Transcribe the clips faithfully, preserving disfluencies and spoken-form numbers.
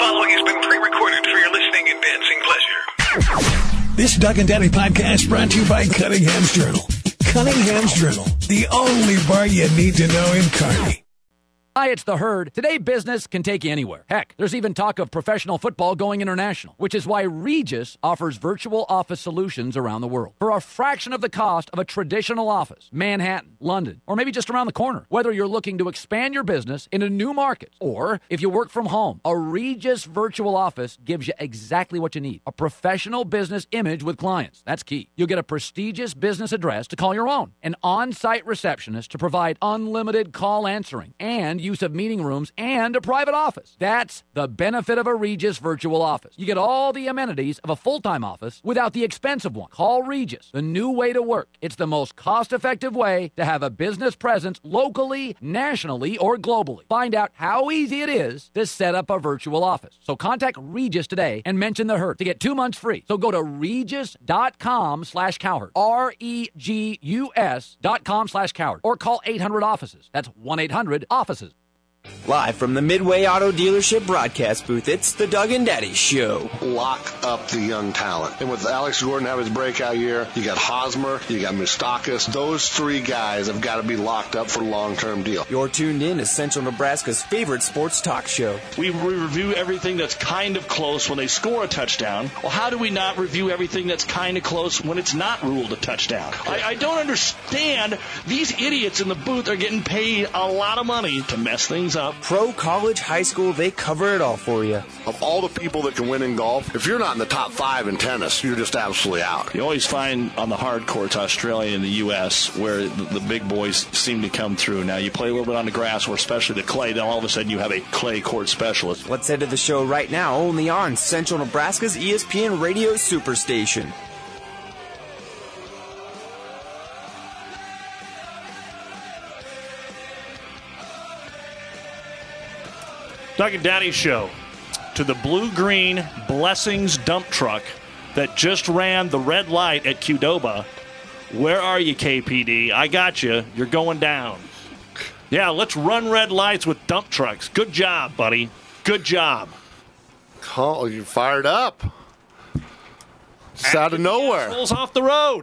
following has been pre-recorded for your listening and dancing pleasure. This Doug and Daddy podcast brought to you by Cunningham's Journal. Cunningham's Journal, the only bar you need to know in Kearney. Hi, it's The Herd. Today, business can take you anywhere. Heck, there's even talk of professional football going international, which is why Regis offers virtual office solutions around the world. For a fraction of the cost of a traditional office, Manhattan, London, or maybe just around the corner. Whether you're looking to expand your business into new markets, or if you work from home, a Regis virtual office gives you exactly what you need. A professional business image with clients. That's key. You'll get a prestigious business address to call your own, an on-site receptionist to provide unlimited call answering, and use of meeting rooms and a private office. That's the benefit of a Regis virtual office. You get all the amenities of a full-time office without the expense of one. Call Regis, the new way to work. It's the most cost-effective way to have a business presence locally, nationally, or globally. Find out how easy it is to set up a virtual office. So contact Regis today and mention The Herd to get two months free. So go to regis.com slash cowherd, R E G U S dot com slash cowherd, or call eight hundred offices. That's one eight hundred offices. Live from the Midway Auto Dealership broadcast booth, it's the Doug and Daddy Show. Lock up the young talent. And with Alex Gordon have his breakout year, you got Hosmer, you got Moustakas. Those three guys have got to be locked up for a long-term deal. You're tuned in to Central Nebraska's favorite sports talk show. We review everything that's kind of close when they score a touchdown. Well, how do we not review everything that's kind of close when it's not ruled a touchdown? I, I don't understand. These idiots in the booth are getting paid a lot of money to mess things up. Pro, college, high school, they cover it all for you. Of all the people that can win in golf, if you're not in the top five in tennis, you're just absolutely out. You always find on the hard courts, Australia and the U S, where the, the big boys seem to come through. Now, you play a little bit on the grass, or especially the clay, then all of a sudden you have a clay court specialist. Let's head to the show right now, only on Central Nebraska's E S P N Radio Superstation. Doug and Daddy Show to the blue-green Blessings dump truck that just ran the red light at Qdoba. Where are you, K P D? I got you. You're going down. Yeah, let's run red lights with dump trucks. Good job, buddy. Good job. Oh, you fired up. Just out of nowhere. Assholes off the road.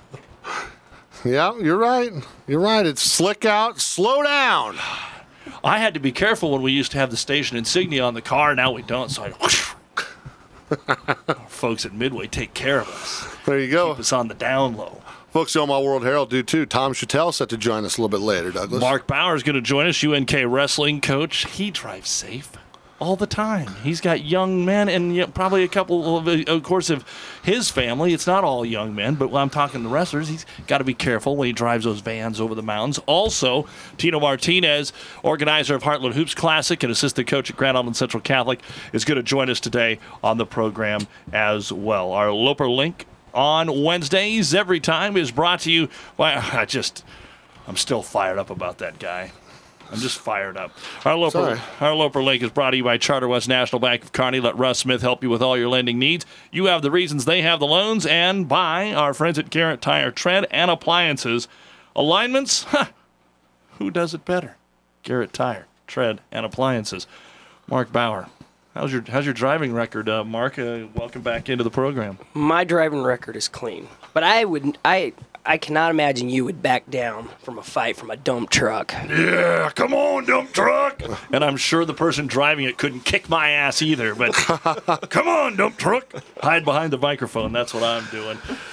Yeah, you're right. You're right. It's slick out. Slow down. I had to be careful when we used to have the station insignia on the car. Now we don't, so I... Our folks at Midway take care of us. There you go. Keep us on the down low. Folks on my World Herald do, too. Tom Chattel set to join us a little bit later, Douglas. Mark Bauer is going to join us, U N K wrestling coach. He drives safe all the time. He's got young men and you know, probably a couple, of, of course, of his family. It's not all young men, but when I'm talking the wrestlers, he's got to be careful when he drives those vans over the mountains. Also, Tino Martinez, organizer of Heartland Hoops Classic and assistant coach at Grand Island Central Catholic, is going to join us today on the program as well. Our Loper Link on Wednesdays every time is brought to you by, I just, I'm still fired up about that guy. I'm just fired up. Our Loper, our Loper Link is brought to you by Charter West National Bank of Kearney. Let Russ Smith help you with all your lending needs. You have the reasons, they have the loans. And by our friends at Garrett Tire, Tread and Appliances. Alignments? Huh. Who does it better? Garrett Tire, Tread and Appliances. Mark Bauer. How's your how's your driving record, uh, Mark? Uh, welcome back into the program. My driving record is clean, but I would I I cannot imagine you would back down from a fight from a dump truck. Yeah, come on, dump truck. And I'm sure the person driving it couldn't kick my ass either. But come on, dump truck. Hide behind the microphone. That's what I'm doing.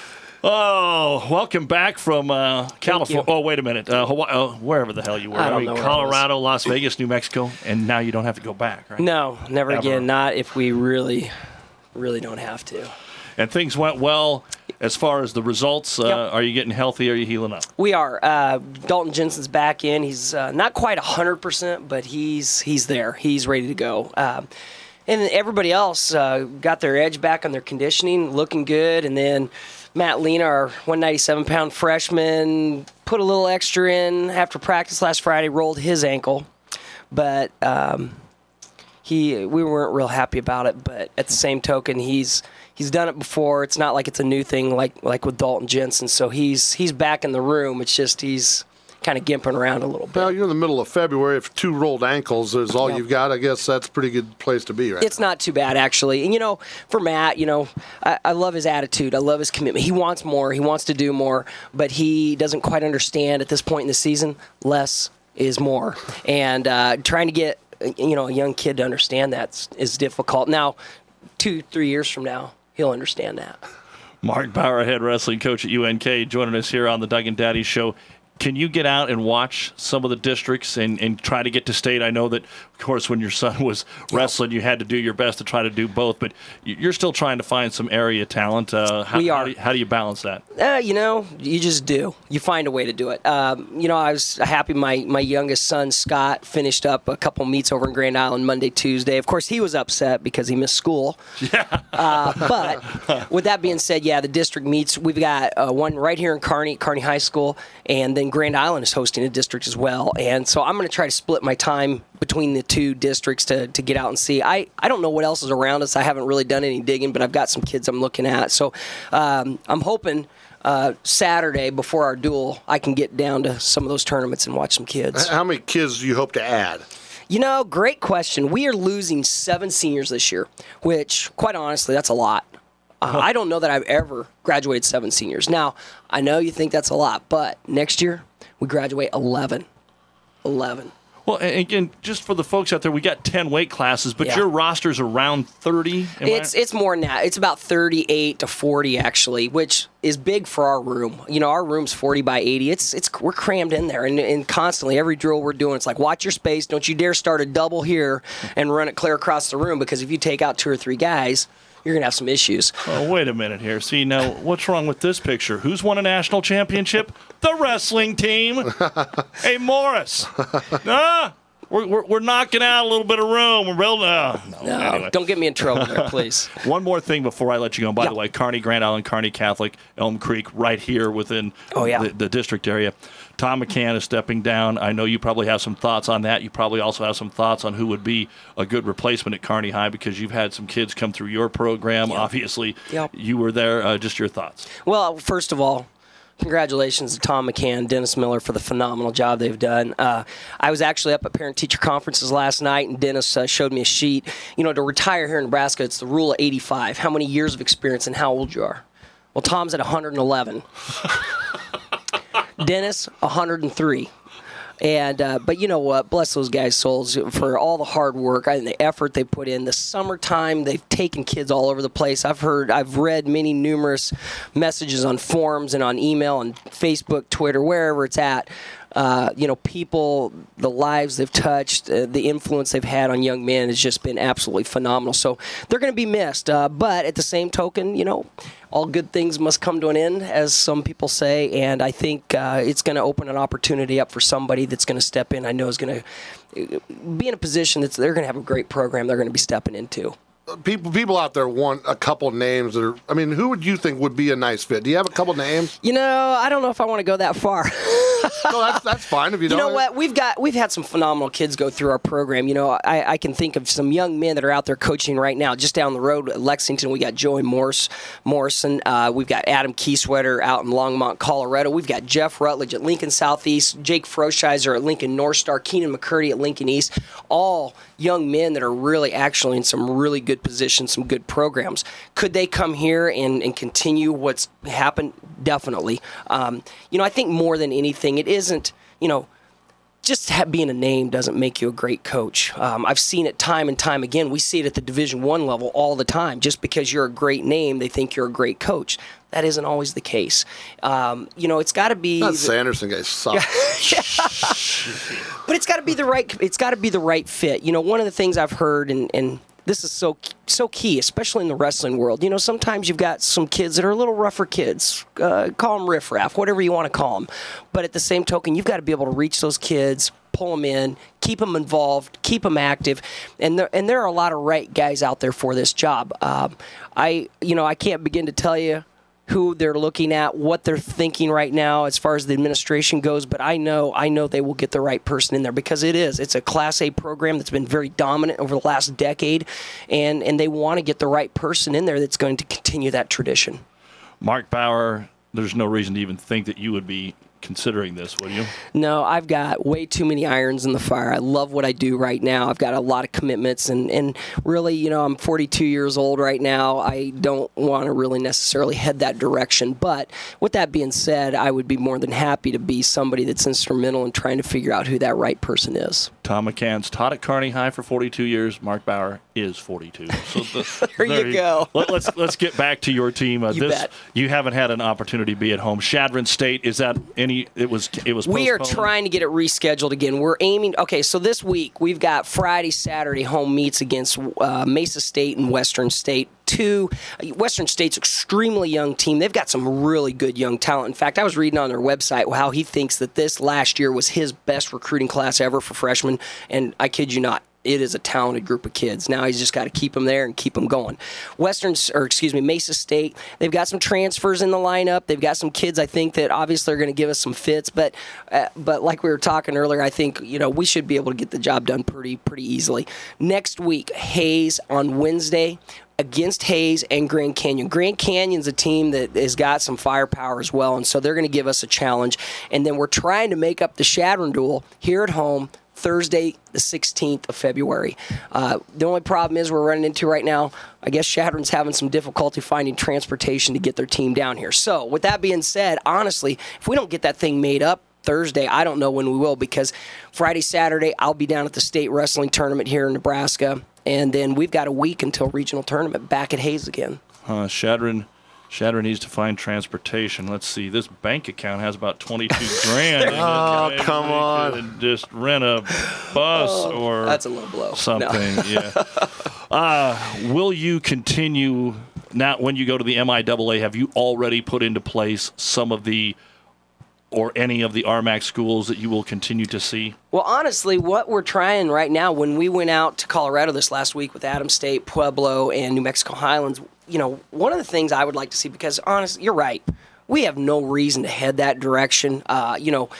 Oh, welcome back from uh, California. Oh, wait a minute. Uh, Hawaii, oh, wherever the hell you were. I don't I mean, know Colorado, Las Vegas, New Mexico, and now you don't have to go back, right? No, never Ever. again. Not if we really, really don't have to. And things went well as far as the results. Uh, Yep. Are you getting healthy? Are you healing up? We are. Uh, Dalton Jensen's back in. He's uh, not quite one hundred percent, but he's he's there. He's ready to go. Um, and then everybody else uh, got their edge back on their conditioning, looking good. And then Matt Lena, our one ninety-seven pound freshman, put a little extra in after practice last Friday, rolled his ankle. But um, he we weren't real happy about it. But at the same token, he's he's done it before. It's not like it's a new thing like like with Dalton Jensen. So he's he's back in the room. It's just he's kind of gimping around a little bit. Well, you're in the middle of February. If two rolled ankles is all Yep. you've got, I guess that's a pretty good place to be, right? It's not too bad, actually. And, you know, for Matt, you know, I, I love his attitude. I love his commitment. He wants more. He wants to do more, but he doesn't quite understand at this point in the season, less is more. And uh, trying to get, you know, a young kid to understand that is difficult. Now, two, three years from now, he'll understand that. Mark Bauer, head wrestling coach at U N K, joining us here on the Doug and Daddy Show. Can you get out and watch some of the districts and, and try to get to state? I know that, of course, when your son was wrestling, you had to do your best to try to do both, but you're still trying to find some area talent. Uh, how, We are. How do, you, how do you balance that? Uh, you know, you just do. You find a way to do it. Um, you know, I was happy my, my youngest son, Scott, finished up a couple meets over in Grand Island Monday, Tuesday. Of course, he was upset because he missed school. Yeah. Uh, but with that being said, yeah, the district meets. We've got uh, one right here in Kearney, Kearney High School, and then Grand Island is hosting a district as well. And so I'm going to try to split my time between the two districts to, to get out and see. I, I don't know what else is around us. I haven't really done any digging, but I've got some kids I'm looking at. So um, I'm hoping uh, Saturday before our duel, I can get down to some of those tournaments and watch some kids. How many kids do you hope to add? You know, great question. We are losing seven seniors this year, which, quite honestly, that's a lot. Uh, I don't know that I've ever graduated seven seniors. Now, I know you think that's a lot, but next year we graduate eleven. eleven. Well, and again, just for the folks out there, we got ten weight classes, but Yeah. your roster's around thirty. Am It's I? it's more than that. It's about thirty-eight to forty actually, which is big for our room. You know, our room's forty by eighty. It's it's we're crammed in there, and, and constantly every drill we're doing, it's like watch your space. Don't you dare start a double here and run it clear across the room, because if you take out two or three guys, you're gonna have some issues. Oh, wait a minute here. See, now, what's wrong with this picture? Who's won a national championship? The wrestling team. Hey, Morris. Ah, we're, we're, we're knocking out a little bit of room. We're building. Uh, no, No, anyway. don't get me in trouble there, please. One more thing before I let you go. And by Yeah. the way, Kearney, Grand Island, Kearney Catholic, Elm Creek, right here within Oh, yeah. the, the district area. Tom McCann is stepping down. I know you probably have some thoughts on that. You probably also have some thoughts on who would be a good replacement at Kearney High, because you've had some kids come through your program. Yep. Obviously, Yep. you were there. Uh, just your thoughts. Well, first of all, congratulations to Tom McCann, Dennis Miller for the phenomenal job they've done. Uh, I was actually up at parent-teacher conferences last night, and Dennis uh, showed me a sheet. You know, to retire here in Nebraska, it's the rule of eighty-five, how many years of experience and how old you are. Well, Tom's at one hundred eleven. Dennis, one hundred three. And uh, but you know what? Bless those guys' souls for all the hard work and the effort they put in. The summertime, they've taken kids all over the place. I've heard, I've read many numerous messages on forums and on email and Facebook, Twitter, wherever it's at. Uh, you know, people, the lives they've touched, uh, the influence they've had on young men has just been absolutely phenomenal. So they're going to be missed. Uh, but at the same token, you know, all good things must come to an end, as some people say. And I think uh, it's going to open an opportunity up for somebody that's going to step in. I know is going to be in a position that they're going to have a great program they're going to be stepping into. People people out there want a couple names that are, I mean, who would you think would be a nice fit? Do you have a couple names? You know, I don't know if I want to go that far. No, that's, that's fine if you, You don't. know what? We've got we've had some phenomenal kids go through our program. You know, I, I can think of some young men that are out there coaching right now. Just down the road at Lexington, we got Joey Morse, Morrison. Uh, we've got Adam Kieswetter out in Longmont, Colorado. We've got Jeff Rutledge at Lincoln Southeast, Jake Froschizer at Lincoln North Star, Keenan McCurdy at Lincoln East. All young men that are really actually in some really good positions, some good programs. Could they come here and, and continue what's happened? Definitely. Um, you know, I think more than anything, it isn't, you know, just ha- being a name doesn't make you a great coach. Um, I've seen it time and time again. We see it at the Division One level all the time. Just because you're a great name, they think you're a great coach. That isn't always the case. Um, you know, it's got to be. That the- Sanderson guy sucks. but it's got to be the right. It's got to be the right fit. You know, one of the things I've heard, and, and this is so so key, especially in the wrestling world. You know, sometimes you've got some kids that are a little rougher kids. Uh, call them riffraff, whatever you want to call them. But at the same token, you've got to be able to reach those kids, pull them in, keep them involved, keep them active, and there and there are a lot of right guys out there for this job. Um, I you know I can't begin to tell you who they're looking at, what they're thinking right now as far as the administration goes, but I know I know they will get the right person in there, because it is. It's a Class A program that's been very dominant over the last decade, and, and they want to get the right person in there that's going to continue that tradition. Mark Bauer, there's no reason to even think that you would be considering this, would you? No, I've got way too many irons in the fire. I love what I do right now. I've got a lot of commitments, and, and really, you know, I'm forty-two years old right now. I don't want to really necessarily head that direction. But with that being said, I would be more than happy to be somebody that's instrumental in trying to figure out who that right person is. Tom McCann's taught at Kearney High for forty-two years. Mark Bauer is forty-two. So the, there, there you go. Let, let's let's get back to your team. Uh, you this bet. You haven't had an opportunity to be at home. Shadron State, is that any? It was. It was. We are postponed? trying to get it rescheduled again. We're aiming. Okay, so this week we've got Friday, Saturday home meets against uh, Mesa State and Western State. Two, Western State's extremely young team. They've got some really good young talent. In fact, I was reading on their website how he thinks that this last year was his best recruiting class ever for freshmen, and I kid you not. It is a talented group of kids. Now he's just got to keep them there and keep them going. Western, or excuse me, Mesa State, they've got some transfers in the lineup. They've got some kids, I think, that obviously are going to give us some fits. But, uh, but like we were talking earlier, I think you know we should be able to get the job done pretty, pretty easily. Next week, Hayes on Wednesday against Hayes and Grand Canyon. Grand Canyon's a team that has got some firepower as well, and so they're going to give us a challenge. And then we're trying to make up the Shadron duel here at home Thursday, the sixteenth of February. Uh, the only problem is we're running into right now, I guess Shadron's having some difficulty finding transportation to get their team down here. So with that being said, honestly, if we don't get that thing made up Thursday, I don't know when we will, because Friday, Saturday, I'll be down at the state wrestling tournament here in Nebraska, and then we've got a week until regional tournament back at Hayes again. Uh, Shadron. Shadron needs to find transportation. Let's see. This bank account has about twenty-two grand. Oh, Maybe come we on. could just rent a bus Oh, or that's a low blow. something. No. Yeah. Uh, will you continue now when you go to the M I A A? Have you already put into place some of the or any of the R M A C schools that you will continue to see? Well, honestly, what we're trying right now, when we went out to Colorado this last week with Adams State, Pueblo, and New Mexico Highlands, you know, one of the things I would like to see, because honestly, you're right, we have no reason to head that direction. Uh, you know,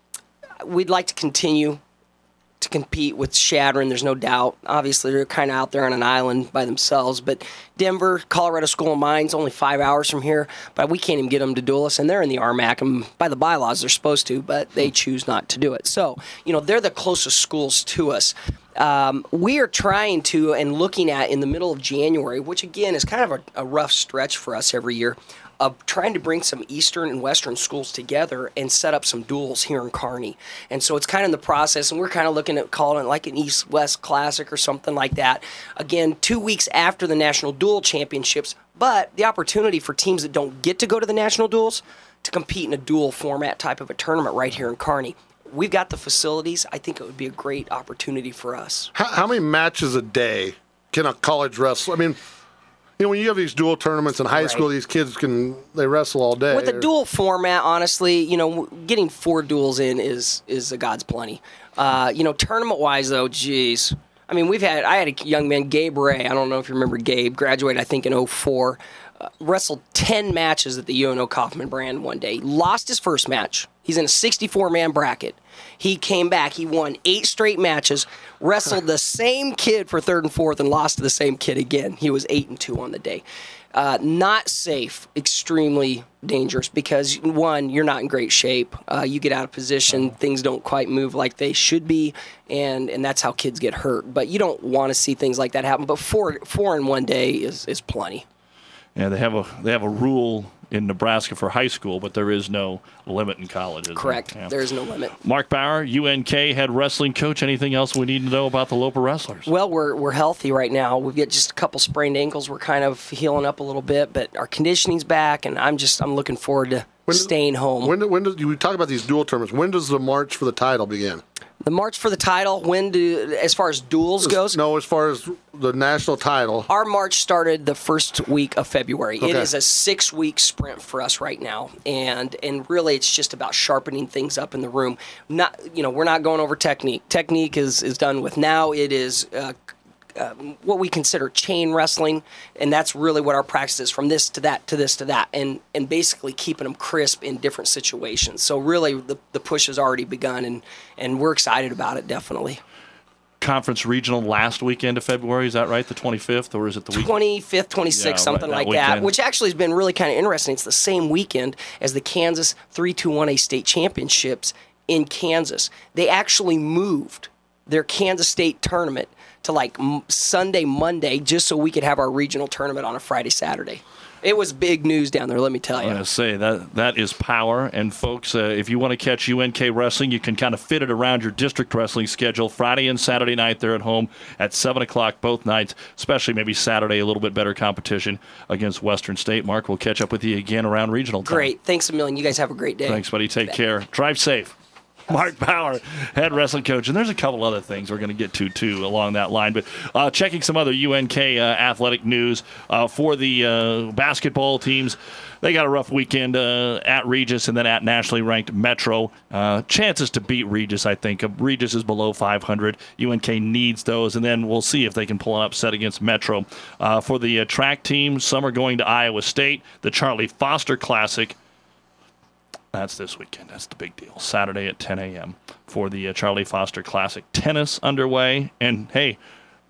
we'd like to continue to compete with Shadron, there's no doubt. Obviously, they're kind of out there on an island by themselves. But Denver, Colorado School of Mines, only five hours from here. But we can't even get them to duel us. And they're in the R M A C. And by the bylaws, they're supposed to, but they choose not to do it. So, you know, they're the closest schools to us. Um, we are trying to and looking at in the middle of January, which, again, is kind of a, a rough stretch for us every year, of trying to bring some Eastern and Western schools together and set up some duels here in Kearney. And so it's kind of in the process, and we're kind of looking at calling it like an East-West Classic or something like that. Again, two weeks after the National Duel Championships, but the opportunity for teams that don't get to go to the National Duels to compete in a dual format type of a tournament right here in Kearney. We've got the facilities. I think it would be a great opportunity for us. How, how many matches a day can a college wrestler? I mean, you know, when you have these dual tournaments in high Right. school, these kids can they wrestle all day. With a dual format, honestly, you know, getting four duels in is is a God's plenty. Uh, you know, tournament-wise, though, geez. I mean, we've had, I had a young man, Gabe Ray, I don't know if you remember Gabe, graduated, I think, in oh four, uh, wrestled ten matches at the U N O Kaufman brand one day. Lost his first match. He's in a sixty-four man bracket. He came back. He won eight straight matches, wrestled the same kid for third and fourth, and lost to the same kid again. He was eight and two on the day. Uh, not safe, extremely dangerous, because one, you're not in great shape. Uh, you get out of position, things don't quite move like they should be, and, and that's how kids get hurt. But you don't want to see things like that happen. But four four in one day is is plenty. Yeah, they have a they have a rule in Nebraska for high school, but there is no limit in college. is there? Correct. Yeah. There is no limit. Mark Bauer, U N K head wrestling coach. Anything else we need to know about the Loper wrestlers? Well, we're we're healthy right now. We've got just a couple sprained ankles. We're kind of healing up a little bit, but our conditioning's back, and I'm just I'm looking forward to When do- staying home. When do, when do you talk about these dual tournaments? When does the march for the title begin? The march for the title, when do, as far as duels goes, No, as far as the national title. our march started the first week of February. It Okay. is a six-week sprint for us right now, and and really it's just about sharpening things up in the room. Not you know we're not going over technique. Technique is is done with. Now it is uh, uh, what we consider chain wrestling, and that's really what our practice is, from this to that to this to that, and and basically keeping them crisp in different situations. So really the the push has already begun, and and we're excited about it, definitely. conference regional last weekend of February. Is that right? The twenty-fifth, or is it the week? twenty-fifth, twenty-sixth, Yeah, something right, that like that, weekend. which actually has been really kind of interesting. It's the same weekend as the Kansas three two one A state championships in Kansas. They actually moved their Kansas State tournament to like m- Sunday, Monday, just so we could have our regional tournament on a Friday, Saturday. It was big news down there, let me tell you. I'm going to say that that is power. And, folks, uh, if you want to catch U N K wrestling, you can kind of fit it around your district wrestling schedule. Friday and Saturday night, they're at home at seven o'clock both nights, especially maybe Saturday, a little bit better competition against Western State. Mark, we'll catch up with you again around regional time. Great. Thanks a million. You guys have a great day. Thanks, buddy. Take care. Drive safe. Mark Bauer, head wrestling coach. And there's a couple other things we're going to get to, too, along that line. But uh, checking some other U N K uh, athletic news uh, for the uh, basketball teams. They got a rough weekend uh, at Regis and then at nationally ranked Metro. Uh, chances to beat Regis, I think. Uh, Regis is below five hundred. U N K needs those, and then we'll see if they can pull an upset against Metro. Uh, for the uh, track team, some are going to Iowa State. The Charlie Foster Classic. That's this weekend. That's the big deal. Saturday at ten a.m. for the uh, Charlie Foster Classic. Tennis underway. And, hey,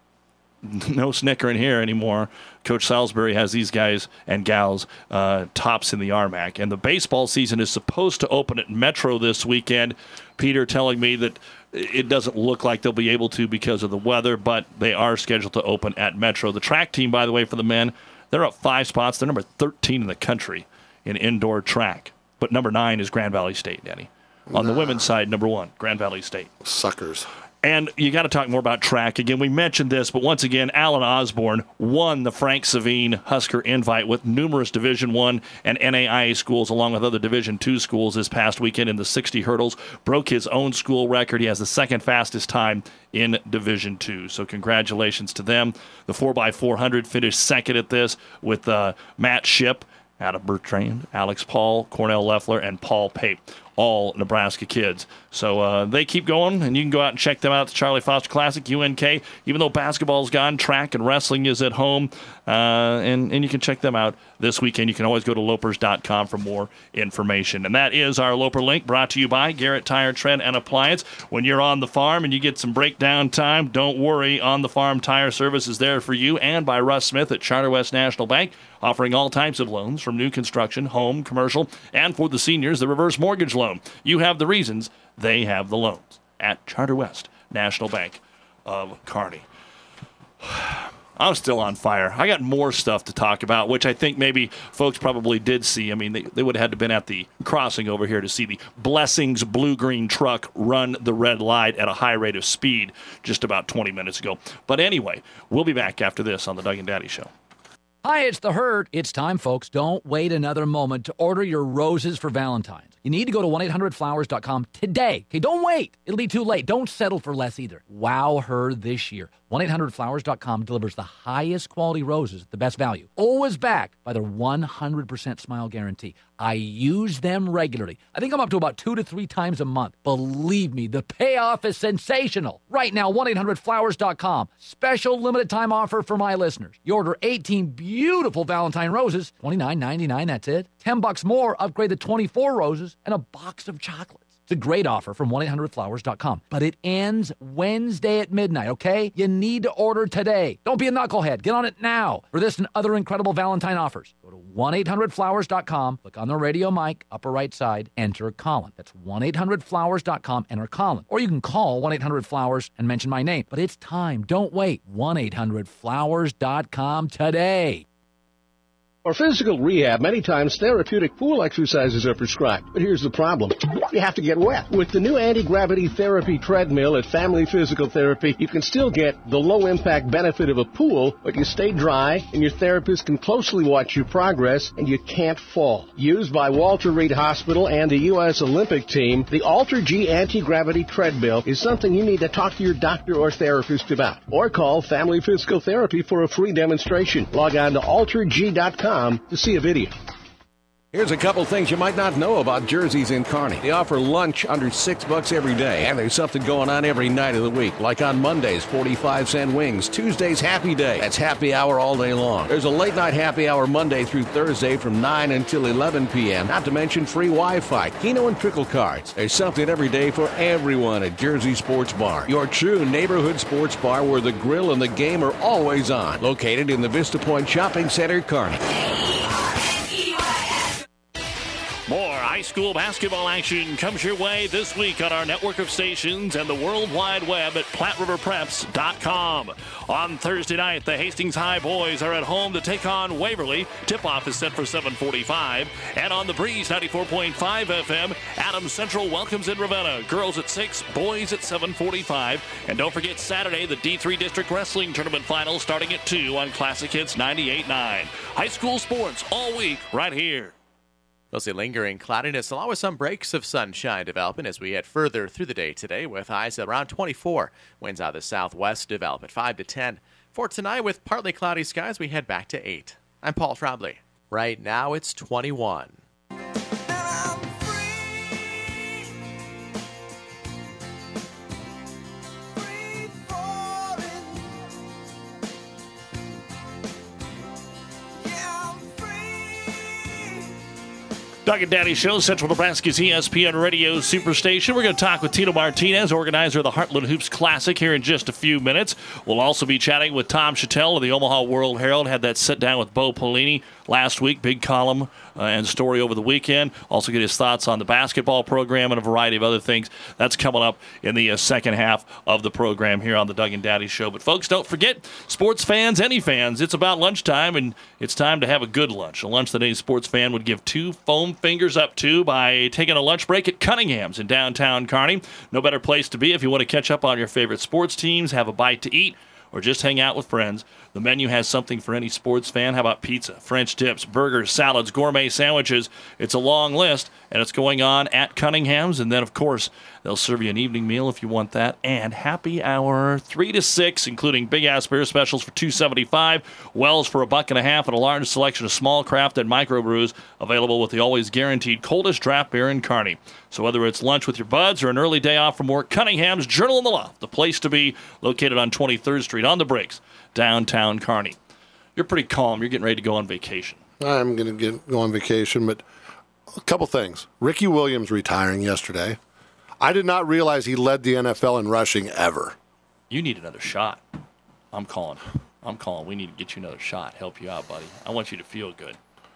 no snickering here anymore. Coach Salisbury has these guys and gals uh, tops in the R M A C. And the baseball season is supposed to open at Metro this weekend. Peter telling me that it doesn't look like they'll be able to because of the weather, but they are scheduled to open at Metro. The track team, by the way, for the men, they're up five spots. They're number thirteen in the country in indoor track. But number nine is Grand Valley State, Danny. On nah. the women's side, number one, Grand Valley State. Suckers. And you got to talk more about track. Again, we mentioned this, but once again, Alan Osborne won the Frank Savine Husker Invite with numerous Division I and N A I A schools, along with other Division two schools this past weekend in the sixty hurdles. Broke his own school record. He has the second fastest time in Division two. So congratulations to them. The four by four hundred finished second at this with uh, Matt Shipp out of Bertrand, Alex Paul, Cornell Leffler, and Paul Pape, all Nebraska kids. So uh, they keep going, and you can go out and check them out at the Charlie Foster Classic, U N K. Even though basketball's gone, track and wrestling is at home, uh, and, and you can check them out this weekend. You can always go to lopers dot com for more information. And that is our Loper Link, brought to you by Garrett Tire, Tread, and Appliance. When you're on the farm and you get some breakdown time, don't worry. On the Farm Tire Service is there for you, and by Russ Smith at Charter West National Bank, offering all types of loans from new construction, home, commercial, and for the seniors, the reverse mortgage loan. You have the reasons, they have the loans at Charter West National Bank of Kearney. I'm still on fire. I got more stuff to talk about, which I think maybe folks probably did see. I mean, they, they would have had to have been at the crossing over here to see the Blessings blue-green truck run the red light at a high rate of speed just about twenty minutes ago. But anyway, we'll be back after this on the Doug and Daddy Show. Hi, it's The Herd. It's time, folks. Don't wait another moment to order your roses for Valentine's. You need to go to one eight hundred flowers dot com today. Okay, don't wait. It'll be too late. Don't settle for less either. Wow her this year. one eight hundred flowers dot com delivers the highest quality roses at the best value. Always backed by their one hundred percent smile guarantee. I use them regularly. I think I'm up to about two to three times a month. Believe me, the payoff is sensational. Right now, one eight hundred flowers dot com. Special limited time offer for my listeners. You order eighteen beautiful Valentine roses, twenty-nine ninety-nine, that's it. ten bucks more, upgrade to twenty-four roses and a box of chocolates. It's a great offer from one eight hundred flowers dot com, but it ends Wednesday at midnight, okay? You need to order today. Don't be a knucklehead. Get on it now for this and other incredible Valentine offers. Go to one eight hundred flowers dot com, click on the radio mic, upper right side, enter Colin. That's one eight hundred flowers dot com, enter Colin. Or you can call one eight hundred flowers and mention my name. But it's time. Don't wait. one eight hundred flowers dot com today. For physical rehab, many times therapeutic pool exercises are prescribed. But here's the problem. You have to get wet. With the new anti-gravity therapy treadmill at Family Physical Therapy, you can still get the low-impact benefit of a pool, but you stay dry, and your therapist can closely watch your progress, and you can't fall. Used by Walter Reed Hospital and the U S Olympic team, the AlterG anti-gravity treadmill is something you need to talk to your doctor or therapist about. Or call Family Physical Therapy for a free demonstration. Log on to alter g dot com to see a video. Here's a couple things you might not know about Jersey's in Kearney. They offer lunch under six bucks every day, and there's something going on every night of the week. Like on Mondays, forty-five cent wings. Tuesdays, happy day. That's happy hour all day long. There's a late night happy hour Monday through Thursday from nine until eleven p.m. Not to mention free Wi-Fi, Keno and Trickle cards. There's something every day for everyone at Jersey Sports Bar. Your true neighborhood sports bar where the grill and the game are always on. Located in the Vista Point Shopping Center, Kearney. More high school basketball action comes your way this week on our network of stations and the World Wide Web at Platte River Preps dot com. On Thursday night, the Hastings High boys are at home to take on Waverly. Tip-off is set for seven forty-five. And on the Breeze ninety-four point five F M, Adams Central welcomes in Ravenna. Girls at six, boys at seven forty-five. And don't forget Saturday, the D three District Wrestling Tournament Finals starting at two on Classic Hits ninety-eight point nine. High school sports all week right here. Mostly lingering cloudiness, along with some breaks of sunshine developing as we head further through the day today with highs at around twenty-four. Winds out of the southwest develop at five to ten. For tonight, with partly cloudy skies, we head back to eight. I'm Paul Trombley. Right now, it's twenty-one. Doug and Daddy Show, Central Nebraska's E S P N Radio Superstation. We're going to talk with Tito Martinez, organizer of the Heartland Hoops Classic, here in just a few minutes. We'll also be chatting with Tom Chattel of the Omaha World Herald. Had that sit down with Bo Pelini last week. Big column uh, and story over the weekend. Also get his thoughts on the basketball program and a variety of other things. That's coming up in the uh, second half of the program here on the Doug and Daddy Show. But folks, don't forget, sports fans, any fans, it's about lunchtime, and it's time to have a good lunch. A lunch that any sports fan would give two foam fingers up to by taking a lunch break at Cunningham's in downtown Kearney. No better place to be if you want to catch up on your favorite sports teams, have a bite to eat, or just hang out with friends. The menu has something for any sports fan. How about pizza, French dips, burgers, salads, gourmet sandwiches? It's a long list, and it's going on at Cunningham's. And then, of course, they'll serve you an evening meal if you want that. And happy hour, three to six, including big-ass beer specials for two seventy-five, Wells for a buck and a half, and a large selection of small craft and microbrews available with the always guaranteed coldest draft beer in Kearney. So whether it's lunch with your buds or an early day off from work, Cunningham's Journal in the Loft, the place to be, located on twenty-third Street on the Breaks, downtown Kearney. You're pretty calm. You're getting ready to go on vacation. I'm going to get go on vacation, but a couple things. Ricky Williams retiring yesterday. I did not realize he led the N F L in rushing ever. You need another shot. I'm calling. I'm calling. We need to get you another shot. Help you out, buddy. I want you to feel good.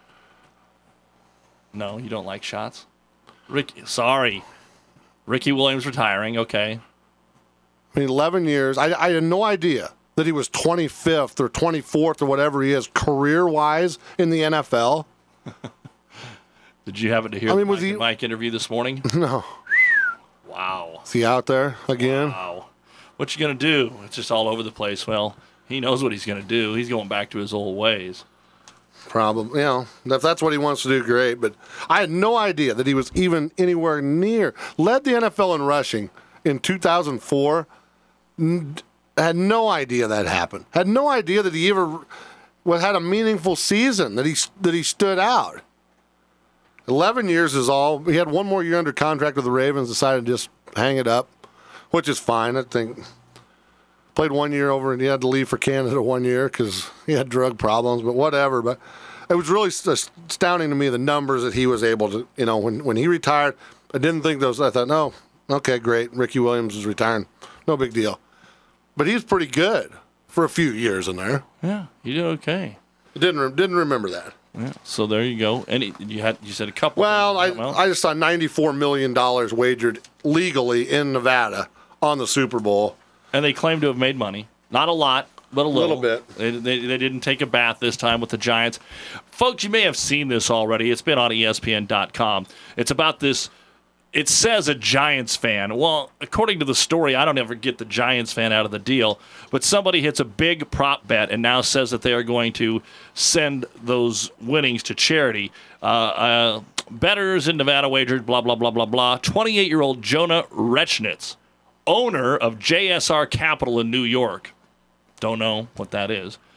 No, you don't like shots? Ricky, sorry. Ricky Williams retiring. Okay. I mean, eleven years. I, I had no idea that he was twenty-fifth or twenty-fourth or whatever he is career-wise in the N F L. Did you happen to hear I mean, the Mike, he... Mike interview this morning? No. Wow. Is he out there again? Wow. What you going to do? It's just all over the place. Well, he knows what he's going to do. He's going back to his old ways. Probably. You know, if that's what he wants to do, great. But I had no idea that he was even anywhere near. Led the N F L in rushing in two thousand four. Had no idea that happened. Had no idea that he ever had a meaningful season, that he that he stood out. Eleven years is all. He had one more year under contract with the Ravens, decided to just hang it up, which is fine. I think played one year over and he had to leave for Canada one year because he had drug problems, but whatever. But it was really astounding to me the numbers that he was able to, you know, when, when he retired, I didn't think those, I thought, no, okay, great. Ricky Williams is retiring. No big deal. But he's pretty good for a few years in there. Yeah, he did okay. Didn't didn't remember that. Yeah, so there you go. And you had you said a couple. Well, I I just saw ninety-four million dollars wagered legally in Nevada on the Super Bowl. And they claim to have made money. Not a lot, but a little. A little bit. They, they, they didn't take a bath this time with the Giants. Folks, you may have seen this already. It's been on E S P N dot com. It's about this. It says a Giants fan. Well, according to the story, I don't ever get the Giants fan out of the deal. But somebody hits a big prop bet and now says that they are going to send those winnings to charity. Uh, uh, bettors in Nevada wagered, blah, blah, blah, blah, blah. twenty-eight-year-old Jonah Rechnitz, owner of J S R Capital in New York. Don't know what that is.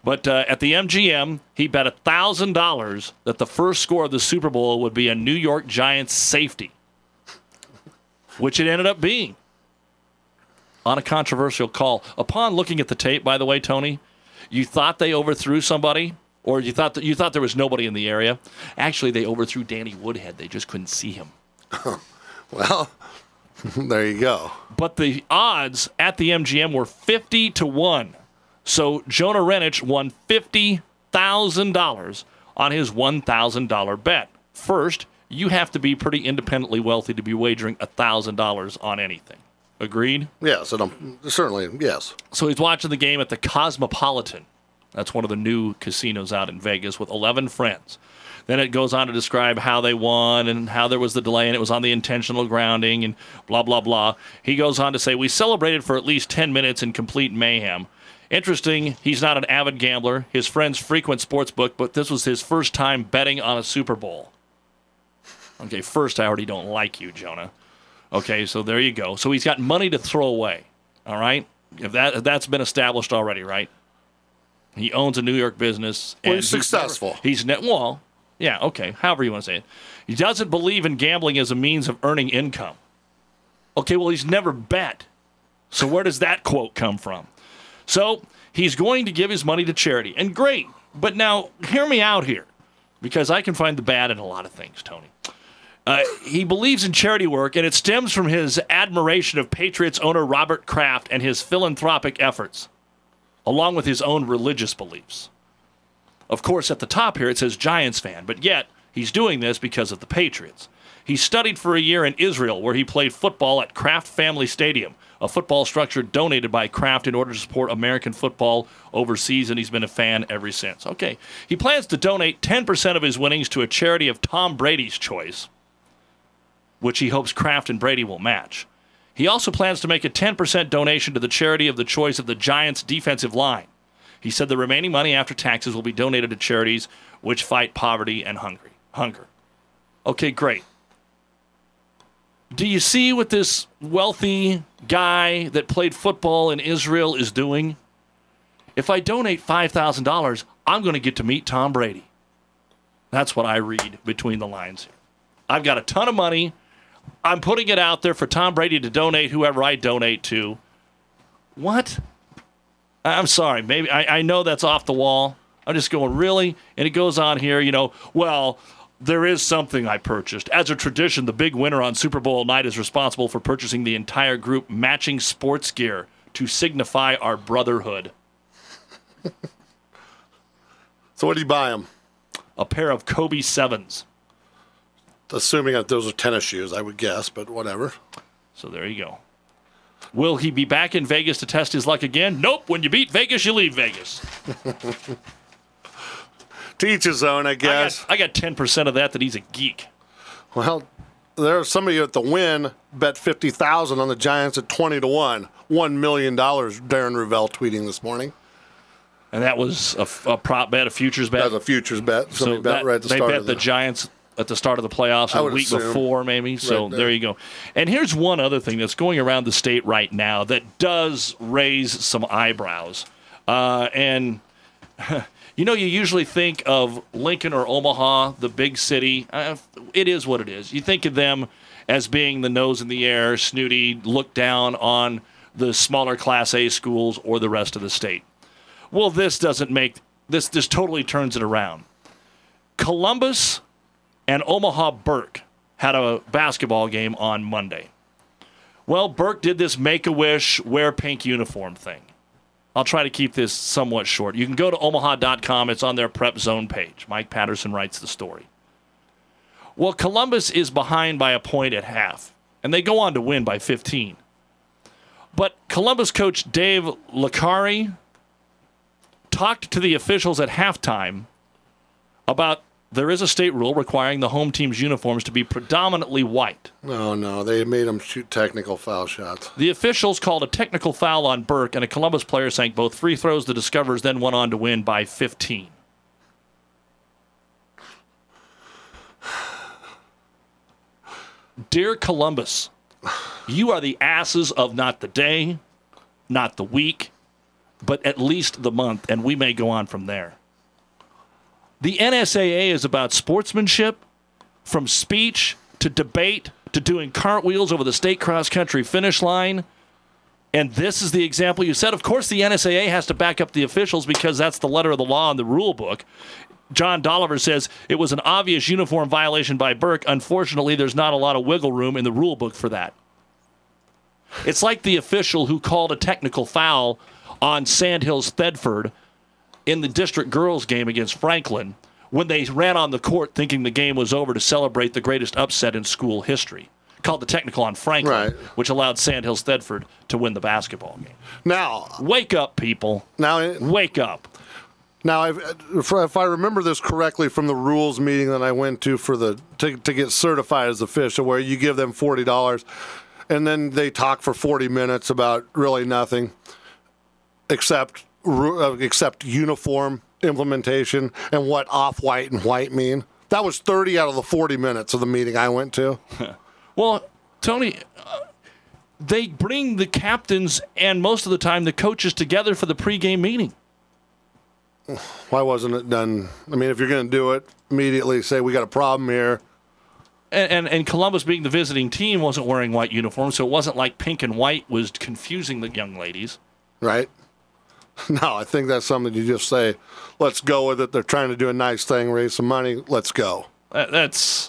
But uh, at the M G M, he bet one thousand dollars that the first score of the Super Bowl would be a New York Giants safety, which it ended up being on a controversial call. Upon looking at the tape, by the way, Tony, you thought they overthrew somebody, or you thought that you thought there was nobody in the area. Actually, they overthrew Danny Woodhead. They just couldn't see him. Well, there you go. But the odds at the M G M were fifty to one. So Jonah Renich won fifty thousand dollars on his one thousand dollars bet. First, you have to be pretty independently wealthy to be wagering one thousand dollars on anything. Agreed? Yes, and I'm, certainly, yes. So he's watching the game at the Cosmopolitan. That's one of the new casinos out in Vegas with eleven friends. Then it goes on to describe how they won and how there was the delay and it was on the intentional grounding and blah, blah, blah. He goes on to say, we celebrated for at least ten minutes in complete mayhem. Interesting, he's not an avid gambler. His friends frequent sportsbook, but this was his first time betting on a Super Bowl. Okay, first, I already don't like you, Jonah. Okay, so there you go. So he's got money to throw away, all right? If that if that's been established already, right? He owns a New York business. Well, and he's successful. Never, he's ne- well, yeah, okay, however you want to say it. He doesn't believe in gambling as a means of earning income. Okay, well, he's never bet. So where does that quote come from? So he's going to give his money to charity, and great. But now, hear me out here, because I can find the bad in a lot of things, Tony. Uh, he believes in charity work, and it stems from his admiration of Patriots owner Robert Kraft and his philanthropic efforts, along with his own religious beliefs. Of course, at the top here, it says Giants fan, but yet he's doing this because of the Patriots. He studied for a year in Israel, where he played football at Kraft Family Stadium, a football structure donated by Kraft in order to support American football overseas, and he's been a fan ever since. Okay, he plans to donate ten percent of his winnings to a charity of Tom Brady's choice, which he hopes Kraft and Brady will match. He also plans to make a ten percent donation to the charity of the choice of the Giants' defensive line. He said the remaining money after taxes will be donated to charities which fight poverty and hungry, hunger. Okay, great. Do you see what this wealthy guy that played football in Israel is doing? If I donate five thousand dollars, I'm going to get to meet Tom Brady. That's what I read between the lines here. I've got a ton of money. I'm putting it out there for Tom Brady to donate whoever I donate to. What? I'm sorry. Maybe I, I know that's off the wall. I'm just going, really? And it goes on here, you know, well, there is something I purchased. As a tradition, the big winner on Super Bowl night is responsible for purchasing the entire group matching sports gear to signify our brotherhood. So what did you buy him? A pair of Kobe sevens. Assuming that those are tennis shoes, I would guess, but whatever. So there you go. Will he be back in Vegas to test his luck again? Nope. When you beat Vegas, you leave Vegas. To each his own, I guess. I got, I got ten percent of that that he's a geek. Well, there's somebody at the win bet fifty thousand dollars on the Giants at twenty to one. one million dollars, Darren Revell tweeting this morning. And that was a, a prop bet, a futures bet? That was a futures bet. Somebody so bet that, right at the they start bet of the, the Giants at the start of the playoffs I or would the week assume. before, maybe. So Right there. there you go. And here's one other thing that's going around the state right now that does raise some eyebrows. Uh, and, you know, you usually think of Lincoln or Omaha, the big city. Uh, it is what it is. You think of them as being the nose in the air, snooty, look down on the smaller Class A schools or the rest of the state. Well, this doesn't make this. This totally turns it around. Columbus and Omaha Burke had a basketball game on Monday. Well, Burke did this make-a-wish, wear pink uniform thing. I'll try to keep this somewhat short. You can go to omaha dot com. It's on their Prep Zone page. Mike Patterson writes the story. Well, Columbus is behind by a point at half, and they go on to win by fifteen. But Columbus coach Dave Licari talked to the officials at halftime about there is a state rule requiring the home team's uniforms to be predominantly white. No, no, they made him shoot technical foul shots. The officials called a technical foul on Burke, and a Columbus player sank both free throws. The Discoverers then went on to win by fifteen. Dear Columbus, you are the asses of not the day, not the week, but at least the month, and we may go on from there. The N S A A is about sportsmanship, from speech to debate to doing cartwheels over the state cross-country finish line. And this is the example you said. Of course, the N S A A has to back up the officials because that's the letter of the law in the rule book. John Dolliver says it was an obvious uniform violation by Burke. Unfortunately, there's not a lot of wiggle room in the rule book for that. It's like the official who called a technical foul on Sandhills Thedford in the district girls game against Franklin when they ran on the court thinking the game was over to celebrate the greatest upset in school history. Called the technical on Franklin, right, which allowed Sandhills Thedford to win the basketball game. Now, wake up, people. Now, wake up. Now, I've, if I remember this correctly from the rules meeting that I went to for the to, to get certified as official, where you give them forty dollars, and then they talk for forty minutes about really nothing, except uh, except uniform implementation and what off-white and white mean. That was thirty out of the forty minutes of the meeting I went to. Well, Tony, uh, they bring the captains and most of the time the coaches together for the pregame meeting. Why wasn't it done? I mean, if you're going to do it, immediately say we got a problem here. And, and and Columbus, being the visiting team, wasn't wearing white uniforms, so it wasn't like pink and white was confusing the young ladies. Right. No, I think that's something you just say, let's go with it. They're trying to do a nice thing, raise some money. Let's go. Uh, that's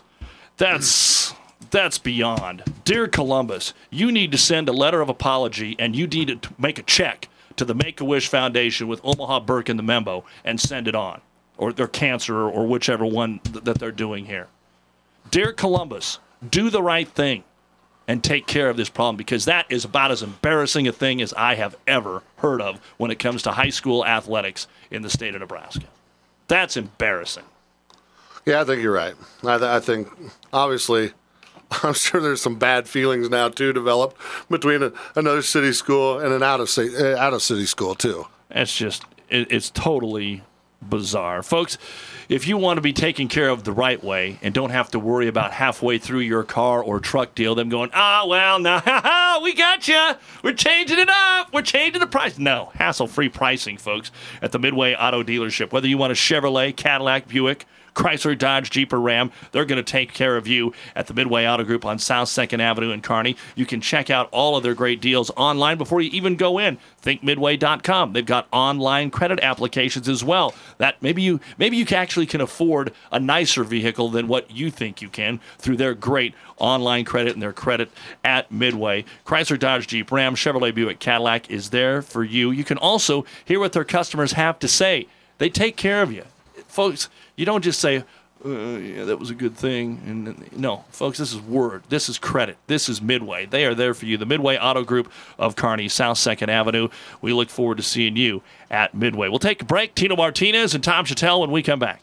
that's that's beyond. Dear Columbus, you need to send a letter of apology, and you need to make a check to the Make-A-Wish Foundation with Omaha Burke in the memo and send it on, or their cancer, or, or whichever one th- that they're doing here. Dear Columbus, do the right thing and take care of this problem, because that is about as embarrassing a thing as I have ever heard of when it comes to high school athletics in the state of Nebraska. That's embarrassing. Yeah, I think you're right. I, th- I think, obviously, I'm sure there's some bad feelings now, too, developed between a, another city school and an out-of-city, uh, out-of-city school, too. It's just, it, it's totally bizarre. Folks, if you want to be taken care of the right way and don't have to worry about halfway through your car or truck deal, them going, ah, oh, well, now, we got you. We're changing it up. We're changing the price. No, hassle-free pricing, folks, at the Midway Auto Dealership. Whether you want a Chevrolet, Cadillac, Buick, Chrysler, Dodge, Jeep, or Ram, they're going to take care of you at the Midway Auto Group on South second Avenue in Kearney. You can check out all of their great deals online before you even go in. think midway dot com. They've got online credit applications as well. That maybe you maybe you actually can afford a nicer vehicle than what you think you can through their great online credit and their credit at Midway. Chrysler, Dodge, Jeep, Ram, Chevrolet, Buick, Cadillac is there for you. You can also hear what their customers have to say. They take care of you. Folks, you don't just say, uh, yeah, that was a good thing. And no, folks, this is word. This is credit. This is Midway. They are there for you. The Midway Auto Group of Kearney, South second Avenue. We look forward to seeing you at Midway. We'll take a break. Tino Martinez and Tom Chattel when we come back.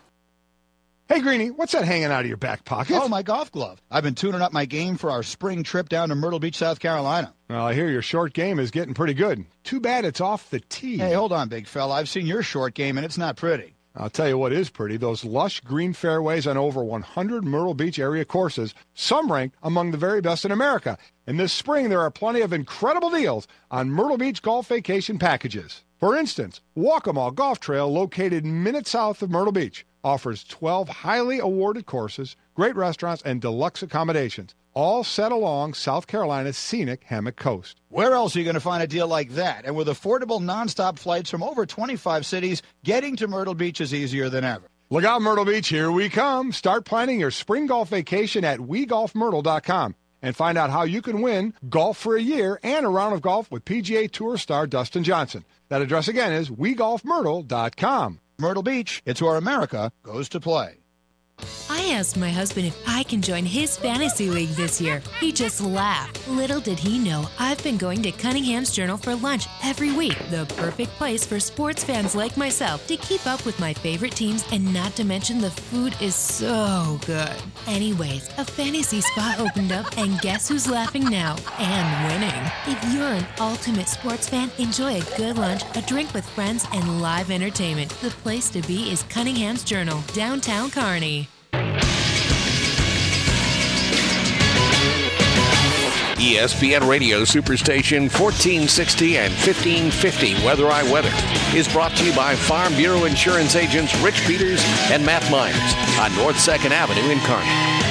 Hey, Greenie, what's that hanging out of your back pocket? Oh, my golf glove. I've been tuning up my game for our spring trip down to Myrtle Beach, South Carolina. Well, I hear your short game is getting pretty good. Too bad it's off the tee. Hey, hold on, big fella. I've seen your short game, and it's not pretty. I'll tell you what is pretty, those lush green fairways on over one hundred Myrtle Beach area courses, some ranked among the very best in America. And this spring, there are plenty of incredible deals on Myrtle Beach golf vacation packages. For instance, Waccamaw Golf Trail, located minutes south of Myrtle Beach, offers twelve highly awarded courses, great restaurants, and deluxe accommodations, all set along South Carolina's scenic Hammock Coast. Where else are you going to find a deal like that? And with affordable nonstop flights from over twenty-five cities, getting to Myrtle Beach is easier than ever. Look out, Myrtle Beach, here we come. Start planning your spring golf vacation at we golf myrtle dot com and find out how you can win golf for a year and a round of golf with P G A Tour star Dustin Johnson. That address again is we golf myrtle dot com. Myrtle Beach, it's where America goes to play. I asked my husband if I can join his fantasy league this year. He just laughed. Little did he know, I've been going to Cunningham's Journal for lunch every week. The perfect place for sports fans like myself to keep up with my favorite teams, and not to mention the food is so good. Anyways, a fantasy spot opened up, and guess who's laughing now and winning? If you're an ultimate sports fan, enjoy a good lunch, a drink with friends, and live entertainment. The place to be is Cunningham's Journal, downtown Kearney. E S P N Radio Superstation fourteen sixty and fifteen fifty Weather I Weather is brought to you by Farm Bureau Insurance agents Rich Peters and Matt Myers on North second Avenue in Kearney.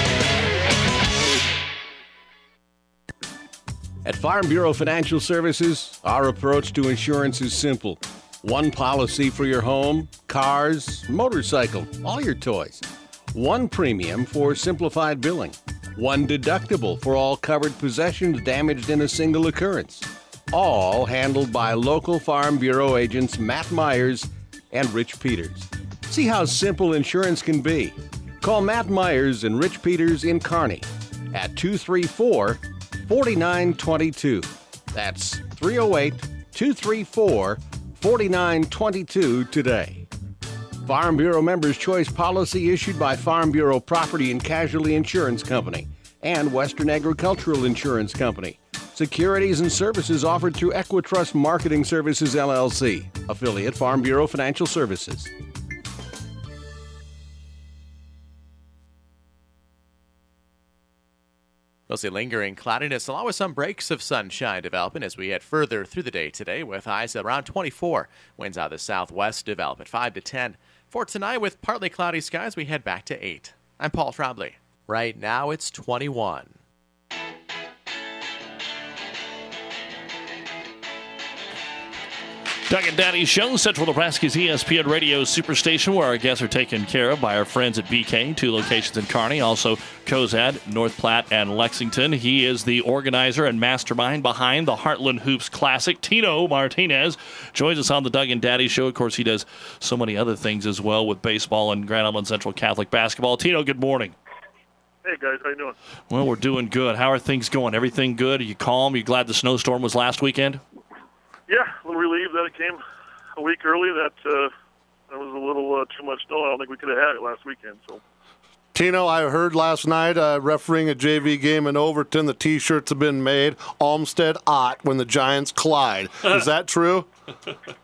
At Farm Bureau Financial Services, our approach to insurance is simple. One policy for your home, cars, motorcycle, all your toys. One premium for simplified billing. One deductible for all covered possessions damaged in a single occurrence. All handled by local Farm Bureau agents Matt Myers and Rich Peters. See how simple insurance can be. Call Matt Myers and Rich Peters in Kearney at two three four, four nine two two. That's three oh eight, two three four, four nine two two today. Farm Bureau Members' Choice policy issued by Farm Bureau Property and Casualty Insurance Company and Western Agricultural Insurance Company. Securities and services offered through Equitrust Marketing Services, L L C, affiliate Farm Bureau Financial Services. Mostly lingering cloudiness, along with some breaks of sunshine developing as we head further through the day today with highs at around twenty-four. Winds out of the southwest develop at five to ten. For tonight, with partly cloudy skies, we head back to eight. I'm Paul Trombley. Right now, it's twenty-one. Doug and Daddy Show, Central Nebraska's E S P N Radio Superstation, where our guests are taken care of by our friends at B K, two locations in Kearney, also Cozad, North Platte, and Lexington. He is the organizer and mastermind behind the Heartland Hoops Classic. Tino Martinez joins us on the Doug and Daddy Show. Of course, he does so many other things as well with baseball and Grand Island Central Catholic basketball. Tino, good morning. Hey, guys. How you doing? Well, we're doing good. How are things going? Everything good? Are you calm? Are you glad the snowstorm was last weekend? Yeah, a little relieved that it came a week early. That uh, that was a little uh, too much snow. I don't think we could have had it last weekend. So, Tino, I heard last night uh, refereeing a J V game in Overton, the T-shirts have been made. Olmsted Ott when the Giants collide. Is that true? they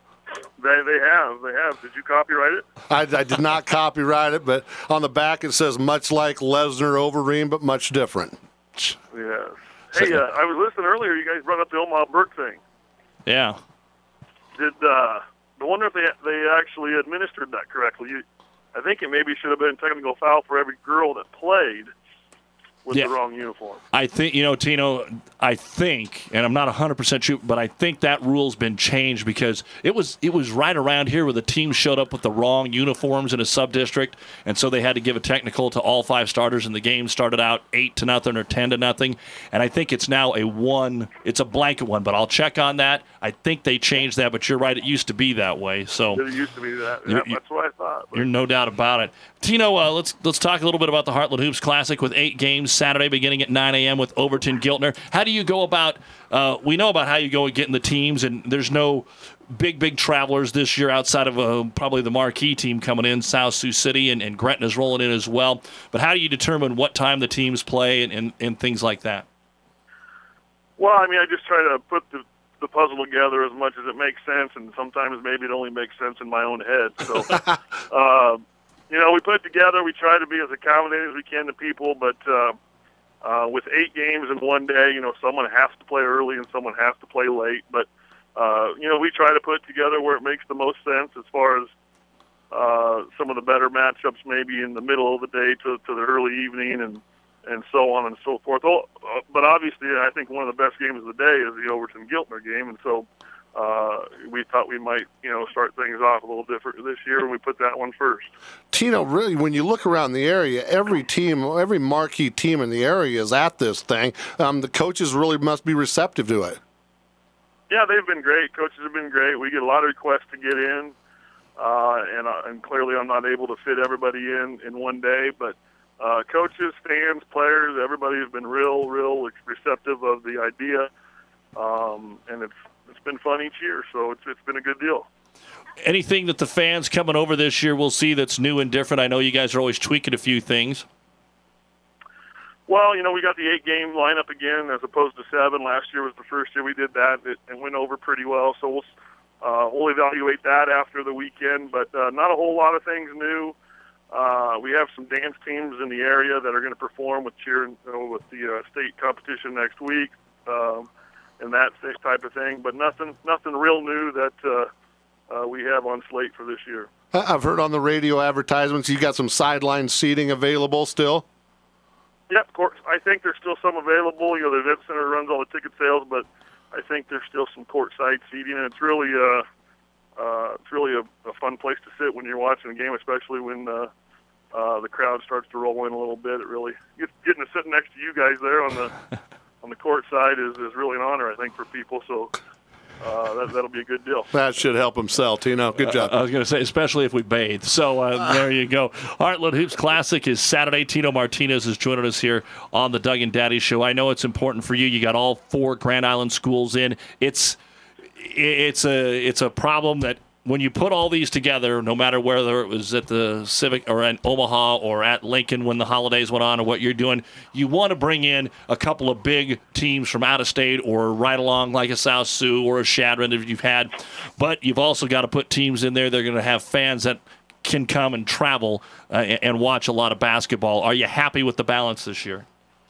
they have they have. Did you copyright it? I, I did not copyright it, but on the back it says much like Lesnar Overeem, but much different. Yes. Hey, uh, I was listening earlier. You guys brought up the Omaha Burke thing. Yeah. Did uh, I wonder if they they actually administered that correctly? You, I think it maybe should have been technical foul for every girl that played with Yeah. the wrong uniform. I think, you know, Tino, I think, and I'm not one hundred percent sure, but I think that rule's been changed because it was it was right around here where the team showed up with the wrong uniforms in a sub-district, and so they had to give a technical to all five starters, and the game started out eight to nothing or ten to nothing, and I think it's now a one, it's a blanket one, but I'll check on that. I think they changed that, but you're right, it used to be that way. So It used to be that. You- Yeah, you- that's what I thought. You're no doubt about it. Tino, uh, let's let's talk a little bit about the Heartland Hoops Classic with eight games Saturday beginning at nine a.m. with Overton Giltner. How do you go about, uh, we know about how you go and getting the teams, and there's no big, big travelers this year outside of uh, probably the marquee team coming in, South Sioux City, and, and Gretna is rolling in as well. But how do you determine what time the teams play and, and, and things like that? Well, I mean, I just try to put the, the puzzle together as much as it makes sense, and sometimes maybe it only makes sense in my own head. So, uh, you know, we put it together. We try to be as accommodating as we can to people, but uh, uh, with eight games in one day, you know, someone has to play early and someone has to play late. But, uh, you know, we try to put it together where it makes the most sense as far as uh, some of the better matchups maybe in the middle of the day to, to the early evening and and so on and so forth. Oh, uh, but obviously, I think one of the best games of the day is the Overton Giltner game, and so uh, we thought we might, you know, start things off a little different this year, and we put that one first. Tino, really, when you look around the area, every team, every marquee team in the area is at this thing. Um, the coaches really must be receptive to it. Yeah, they've been great. Coaches have been great. We get a lot of requests to get in, uh, and uh, and clearly I'm not able to fit everybody in in one day, but uh, coaches, fans, players, everybody has been real, real receptive of the idea, um, and it's it's been fun each year, so it's it's been a good deal. Anything that the fans coming over this year will see that's new and different? I know you guys are always tweaking a few things. Well, you know, we got the eight-game lineup again as opposed to seven. Last year was the first year we did that. It, it went over pretty well, so we'll uh, we'll evaluate that after the weekend. But uh, not a whole lot of things new. Uh, we have some dance teams in the area that are going to perform with cheer uh, with the uh, state competition next week. um, and that type of thing. But nothing, nothing real new that uh, uh, we have on slate for this year. I've heard on the radio advertisements you got some sideline seating available still. Yeah, of course. I think there's still some available. You know, the event center runs all the ticket sales, but I think there's still some courtside seating, and it's really, uh, uh, it's really a, a fun place to sit when you're watching a game, especially when uh, uh, the crowd starts to roll in a little bit. It really get, getting to sit next to you guys there on the on the court side is, is really an honor, I think, for people. So. Uh, that, that'll be a good deal. That should help him sell, Tino. Good job. Uh, I was going to say, especially if we bathe. So uh, there you go. Heartland Hoops Classic is Saturday. Tino Martinez is joining us here on the Doug and Daddy Show. I know it's important for you. You got all four Grand Island schools in. It's it's a it's a problem that when you put all these together, no matter whether it was at the Civic or at Omaha or at Lincoln when the holidays went on or what you're doing, you want to bring in a couple of big teams from out of state or right along like a South Sioux or a Shadron that you've had. But you've also got to put teams in there that are going to have fans that can come and travel uh, and watch a lot of basketball. Are you happy with the balance this year?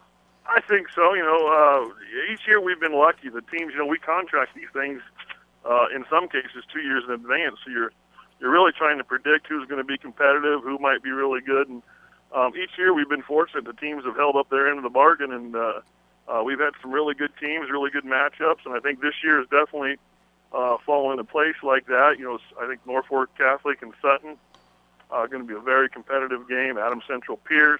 I think so. You know, uh, each year we've been lucky. The teams, you know, we contract these things Uh, in some cases, two years in advance. So you're you're really trying to predict who's going to be competitive, who might be really good. And um, each year we've been fortunate. The teams have held up their end of the bargain, and uh, uh, we've had some really good teams, really good matchups. And I think this year is definitely uh, fallen into place like that. You know, I think Norfolk Catholic and Sutton are uh, going to be a very competitive game. Adams Central Pierce,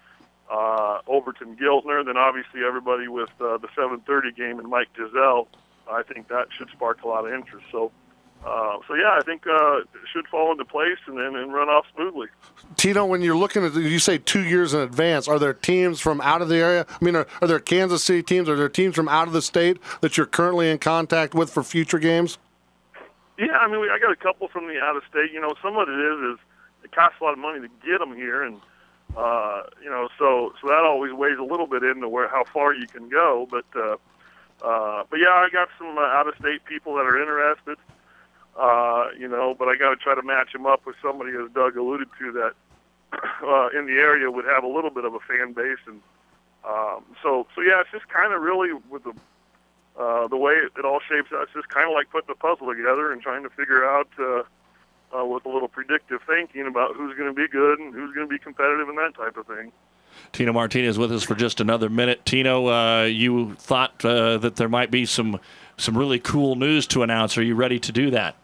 uh, Overton Giltner, then obviously everybody with uh, the seven thirty game and Mike Giselle. I think that should spark a lot of interest. So, uh, so yeah, I think uh, it should fall into place and then and run off smoothly. Tino, when you're looking at, you say two years in advance, are there teams from out of the area? I mean, are, are there Kansas City teams? Are there teams from out of the state that you're currently in contact with for future games? Yeah, I mean, we, I got a couple from the out of state. You know, some of it is is it costs a lot of money to get them here, and uh, you know, so so that always weighs a little bit into where how far you can go, but. Uh, Uh, but yeah, I got some uh, out-of-state people that are interested, uh, you know, but I got to try to match them up with somebody, as Doug alluded to, that uh, in the area would have a little bit of a fan base, and um, so so yeah, it's just kind of really with the uh, the way it, it all shapes out. It's just kind of like putting the puzzle together and trying to figure out uh, uh, with a little predictive thinking about who's going to be good and who's going to be competitive and that type of thing. Tino Martinez with us for just another minute. Tino, uh, you thought uh, that there might be some some really cool news to announce. Are you ready to do that?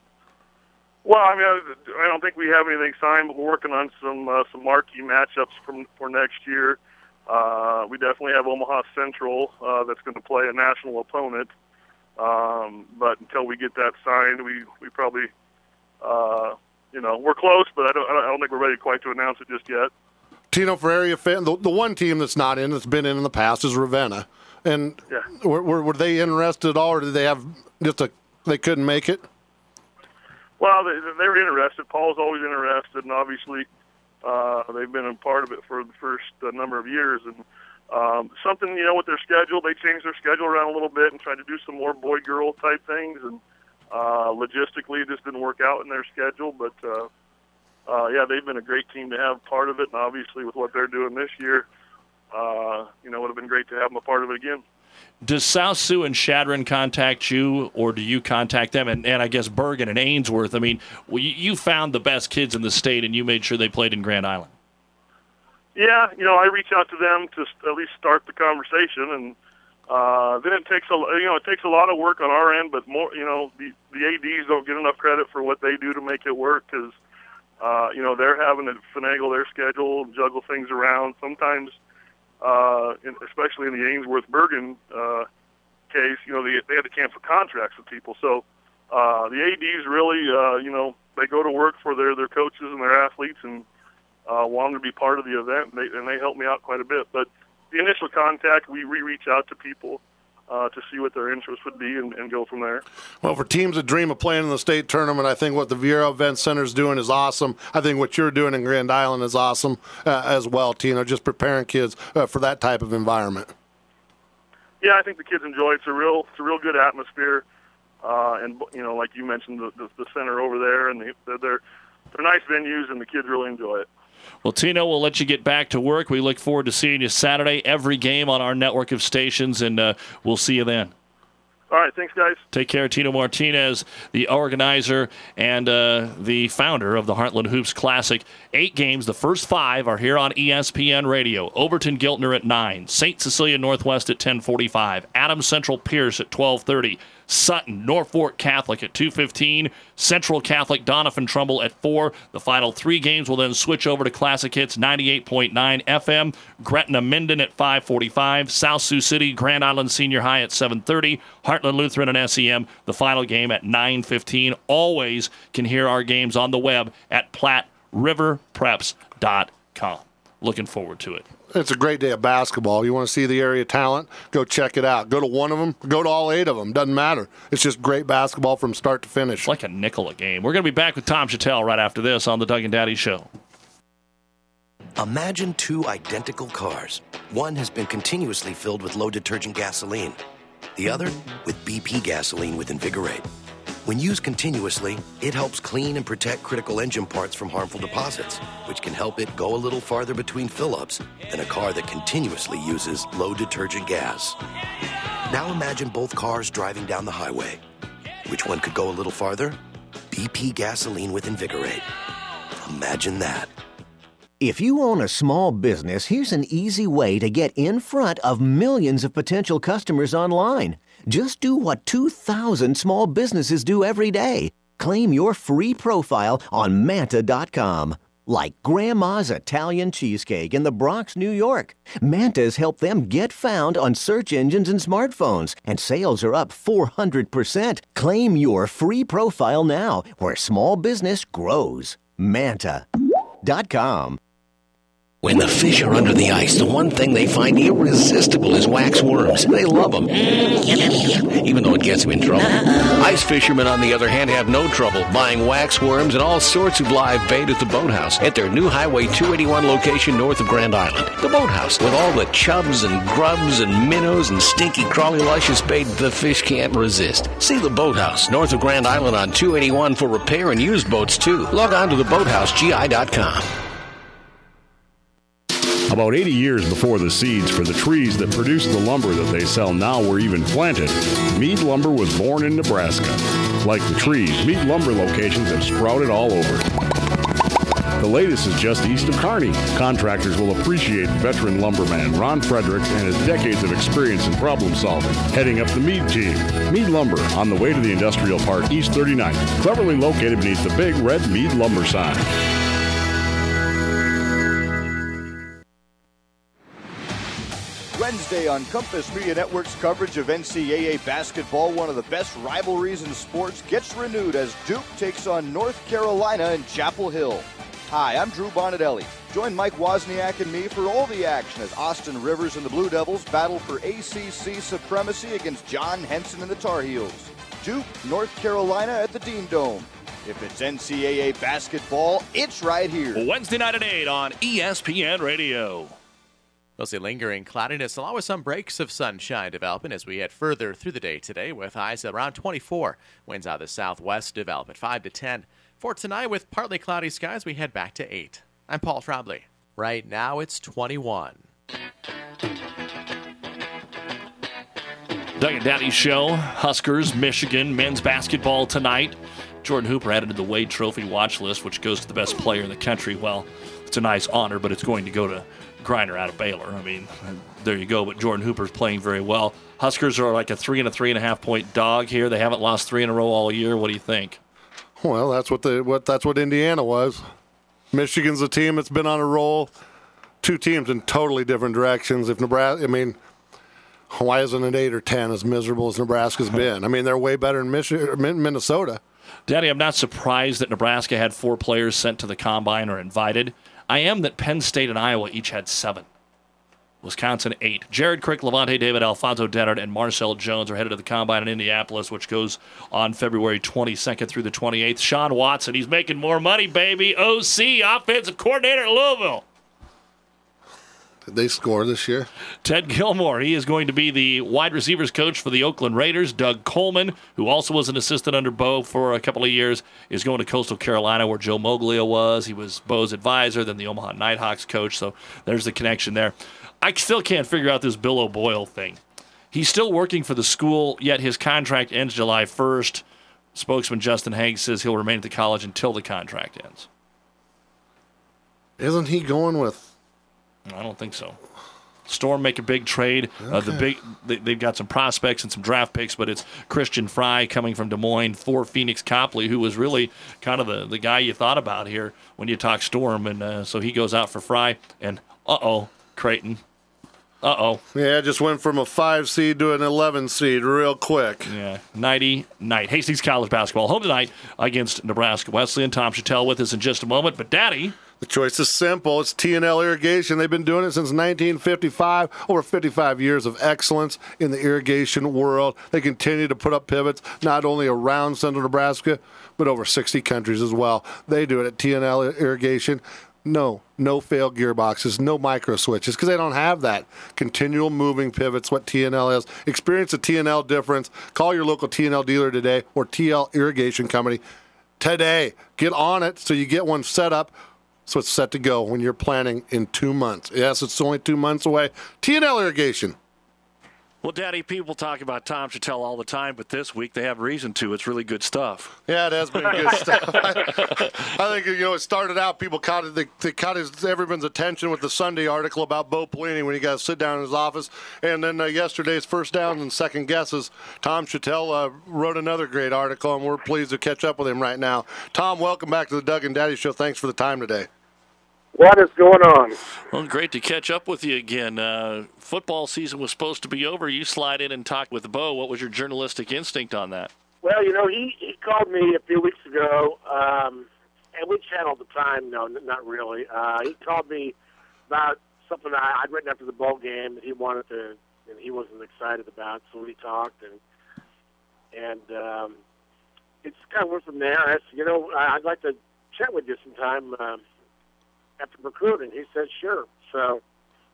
Well, I mean, I, I don't think we have anything signed, but we're working on some uh, some marquee matchups from for next year. Uh, we definitely have Omaha Central uh, that's going to play a national opponent. Um, but until we get that signed, we we probably, uh, you know, we're close, but I don't I don't think we're ready quite to announce it just yet. Tino, for area fan, the, the one team that's not in, that's been in in the past, is Ravenna. And yeah. were, were, were they interested at all, or did they have just a, they couldn't make it? Well, they, they were interested. Paul's always interested, and obviously uh, they've been a part of it for the first uh, number of years. And um, something, you know, with their schedule, they changed their schedule around a little bit and tried to do some more boy-girl type things. And uh, logistically, it just didn't work out in their schedule, but uh, Uh, yeah, they've been a great team to have part of it, and obviously with what they're doing this year, uh, you know, it would have been great to have them a part of it again. Does South Sioux and Shadron contact you, or do you contact them? And, and I guess Bergen and Ainsworth, I mean, well, you, you found the best kids in the state, and you made sure they played in Grand Island. Yeah, you know, I reach out to them to at least start the conversation, and uh, then it takes a, you know, it takes a lot of work on our end, but more, you know, the, the A Ds don't get enough credit for what they do to make it work, because Uh, you know, they're having to finagle their schedule, juggle things around. Sometimes, uh, in, especially in the Ainsworth-Bergen uh, case, you know, they, they had to cancel contracts with people. So uh, the A Ds really, uh, you know, they go to work for their, their coaches and their athletes and uh, want them to be part of the event, and they, and they help me out quite a bit. But the initial contact, we re-reach out to people Uh, to see what their interest would be and, and go from there. Well, for teams that dream of playing in the state tournament, I think what the Viera Event Center is doing is awesome. I think what you're doing in Grand Island is awesome uh, as well, Tino, just preparing kids uh, for that type of environment. Yeah, I think the kids enjoy it. It's a real, it's a real good atmosphere. Uh, and, you know, like you mentioned, the, the, the center over there, and the, they're, they're nice venues, and the kids really enjoy it. Well, Tino, we'll let you get back to work. We look forward to seeing you Saturday, every game on our network of stations, and uh, we'll see you then. All right, thanks, guys. Take care. Tino Martinez, the organizer and uh, the founder of the Heartland Hoops Classic. Eight games. The first five are here on E S P N Radio. Overton Giltner at nine. Saint Cecilia Northwest at ten forty-five. Adams Central Pierce at twelve thirty. Sutton, Norfolk Catholic at two fifteen. Central Catholic, Doniphan Trumbull at four. The final three games will then switch over to Classic Hits ninety-eight point nine F M. Gretna Minden at five forty-five. South Sioux City, Grand Island Senior High at seven thirty. Heartland Lutheran and S E M, the final game at nine fifteen. Always can hear our games on the web at Platte River Preps dot com. Looking forward to it. It's a great day of basketball. You want to see the area talent? Go check it out. Go to one of them. Go to all eight of them. Doesn't matter. It's just great basketball from start to finish. It's like a nickel a game. We're going to be back with Tom Chattel right after this on the Doug and Daddy Show. Imagine two identical cars. One has been continuously filled with low detergent gasoline. The other with B P gasoline with Invigorate. When used continuously, it helps clean and protect critical engine parts from harmful deposits, which can help it go a little farther between fill-ups than a car that continuously uses low detergent gas. Now imagine both cars driving down the highway. Which one could go a little farther? B P gasoline with Invigorate. Imagine that. If you own a small business, here's an easy way to get in front of millions of potential customers online. Just do what two thousand small businesses do every day. Claim your free profile on Manta dot com. Like Grandma's Italian Cheesecake in the Bronx, New York. Manta's helped them get found on search engines and smartphones, and sales are up four hundred percent. Claim your free profile now, where small business grows. Manta dot com. When the fish are under the ice, the one thing they find irresistible is wax worms. They love them, even though it gets them in trouble. Ice fishermen, on the other hand, have no trouble buying wax worms and all sorts of live bait at the Boathouse at their new Highway two eighty-one location north of Grand Island. The Boathouse, with all the chubs and grubs and minnows and stinky, crawly, luscious bait the fish can't resist. See the Boathouse north of Grand Island on two eighty-one for repair and used boats, too. Log on to the boathouse G I dot com. About eighty years before the seeds for the trees that produce the lumber that they sell now were even planted, Mead Lumber was born in Nebraska. Like the trees, Mead Lumber locations have sprouted all over. The latest is just east of Kearney. Contractors will appreciate veteran lumberman Ron Fredericks and his decades of experience in problem solving, heading up the Mead team. Mead Lumber, on the way to the Industrial Park, East thirty-ninth, cleverly located beneath the big red Mead Lumber sign. Wednesday on Compass Media Network's coverage of N C double A basketball, one of the best rivalries in sports, gets renewed as Duke takes on North Carolina in Chapel Hill. Hi, I'm Drew Bonatelli. Join Mike Wozniak and me for all the action as Austin Rivers and the Blue Devils battle for A C C supremacy against John Henson and the Tar Heels. Duke, North Carolina at the Dean Dome. If it's N C double A basketball, it's right here. Wednesday night at eight on E S P N Radio. Mostly lingering cloudiness, along with some breaks of sunshine developing as we head further through the day today with highs around twenty-four. Winds out of the southwest develop at five to ten. For tonight, with partly cloudy skies, we head back to eight. I'm Paul Trombley. Right now, it's twenty-one. Doug and Daddy Show, Huskers, Michigan, men's basketball tonight. Jordan Hooper added to the Wade Trophy watch list, which goes to the best player in the country. Well, it's a nice honor, but it's going to go to Griner out of Baylor. I mean, there you go. But Jordan Hooper's playing very well. Huskers are like a three and a three and a half point dog here. They haven't lost three in a row all year. What do you think? Well, that's what the what that's what Indiana was. Michigan's a team that's been on a roll. Two teams in totally different directions. If Nebraska, I mean, why isn't it eight or ten as miserable as Nebraska's been? I mean, they're way better in Michigan, Minnesota. Daddy, I'm not surprised that Nebraska had four players sent to the combine or invited. I am that Penn State and Iowa each had seven. Wisconsin, eight. Jared Crick, Levante David, Alfonso Dennard, and Marcel Jones are headed to the combine in Indianapolis, which goes on February twenty-second through the twenty-eighth. Sean Watson, he's making more money, baby. O C, offensive coordinator at Louisville. Did they score this year? Ted Gilmore, he is going to be the wide receivers coach for the Oakland Raiders. Doug Coleman, who also was an assistant under Bo for a couple of years, is going to Coastal Carolina where Joe Moglia was. He was Bo's advisor, then the Omaha Nighthawks coach, so there's the connection there. I still can't figure out this Bill O'Boyle thing. He's still working for the school, yet his contract ends July first. Spokesman Justin Hanks says he'll remain at the college until the contract ends. Isn't he going with... I don't think so. Storm make a big trade. Okay. Uh, the big they, they've got some prospects and some draft picks, but it's Christian Fry coming from Des Moines for Phoenix Copley, who was really kind of the, the guy you thought about here when you talk Storm. And uh, so he goes out for Fry. And uh-oh, Creighton. Uh-oh. Yeah, just went from a five seed to an eleven seed real quick. Yeah, nighty night. Hastings College basketball home tonight against Nebraska Wesleyan. Tom Chattel with us in just a moment. But, Daddy... The choice is simple. It's T and L Irrigation. They've been doing it since nineteen fifty-five, over fifty-five years of excellence in the irrigation world. They continue to put up pivots not only around central Nebraska, but over sixty countries as well. They do it at T and L Irrigation. No, no failed gearboxes, no micro switches, because they don't have that. Continual moving pivots, what T and L is. Experience the T and L difference. Call your local T and L dealer today or T L Irrigation Company today. Get on it so you get one set up. So it's set to go when you're planning in two months. Yes, it's only two months away. T and L Irrigation. Well, Daddy, people talk about Tom Chattel all the time, but this week they have reason to. It's really good stuff. Yeah, it has been good stuff. I, I think, you know, it started out, people caught it, they, they caught his, everyone's attention with the Sunday article about Bo Pelini when he got to sit down in his office. And then uh, yesterday's first downs and second guesses, Tom Chattel uh, wrote another great article, and we're pleased to catch up with him right now. Tom, welcome back to the Doug and Daddy Show. Thanks for the time today. What is going on? Well, great to catch up with you again. Uh, football season was supposed to be over. You slide in and talk with Bo. What was your journalistic instinct on that? Well, you know, he, he called me a few weeks ago, um, and we chat all the time. No, n- not really. Uh, he called me about something I, I'd written after the bowl game that he wanted to, and he wasn't excited about. So we talked, and and um, it's kind of went from there. I said, you know, I'd like to chat with you sometime. Um, after recruiting, he said sure. So,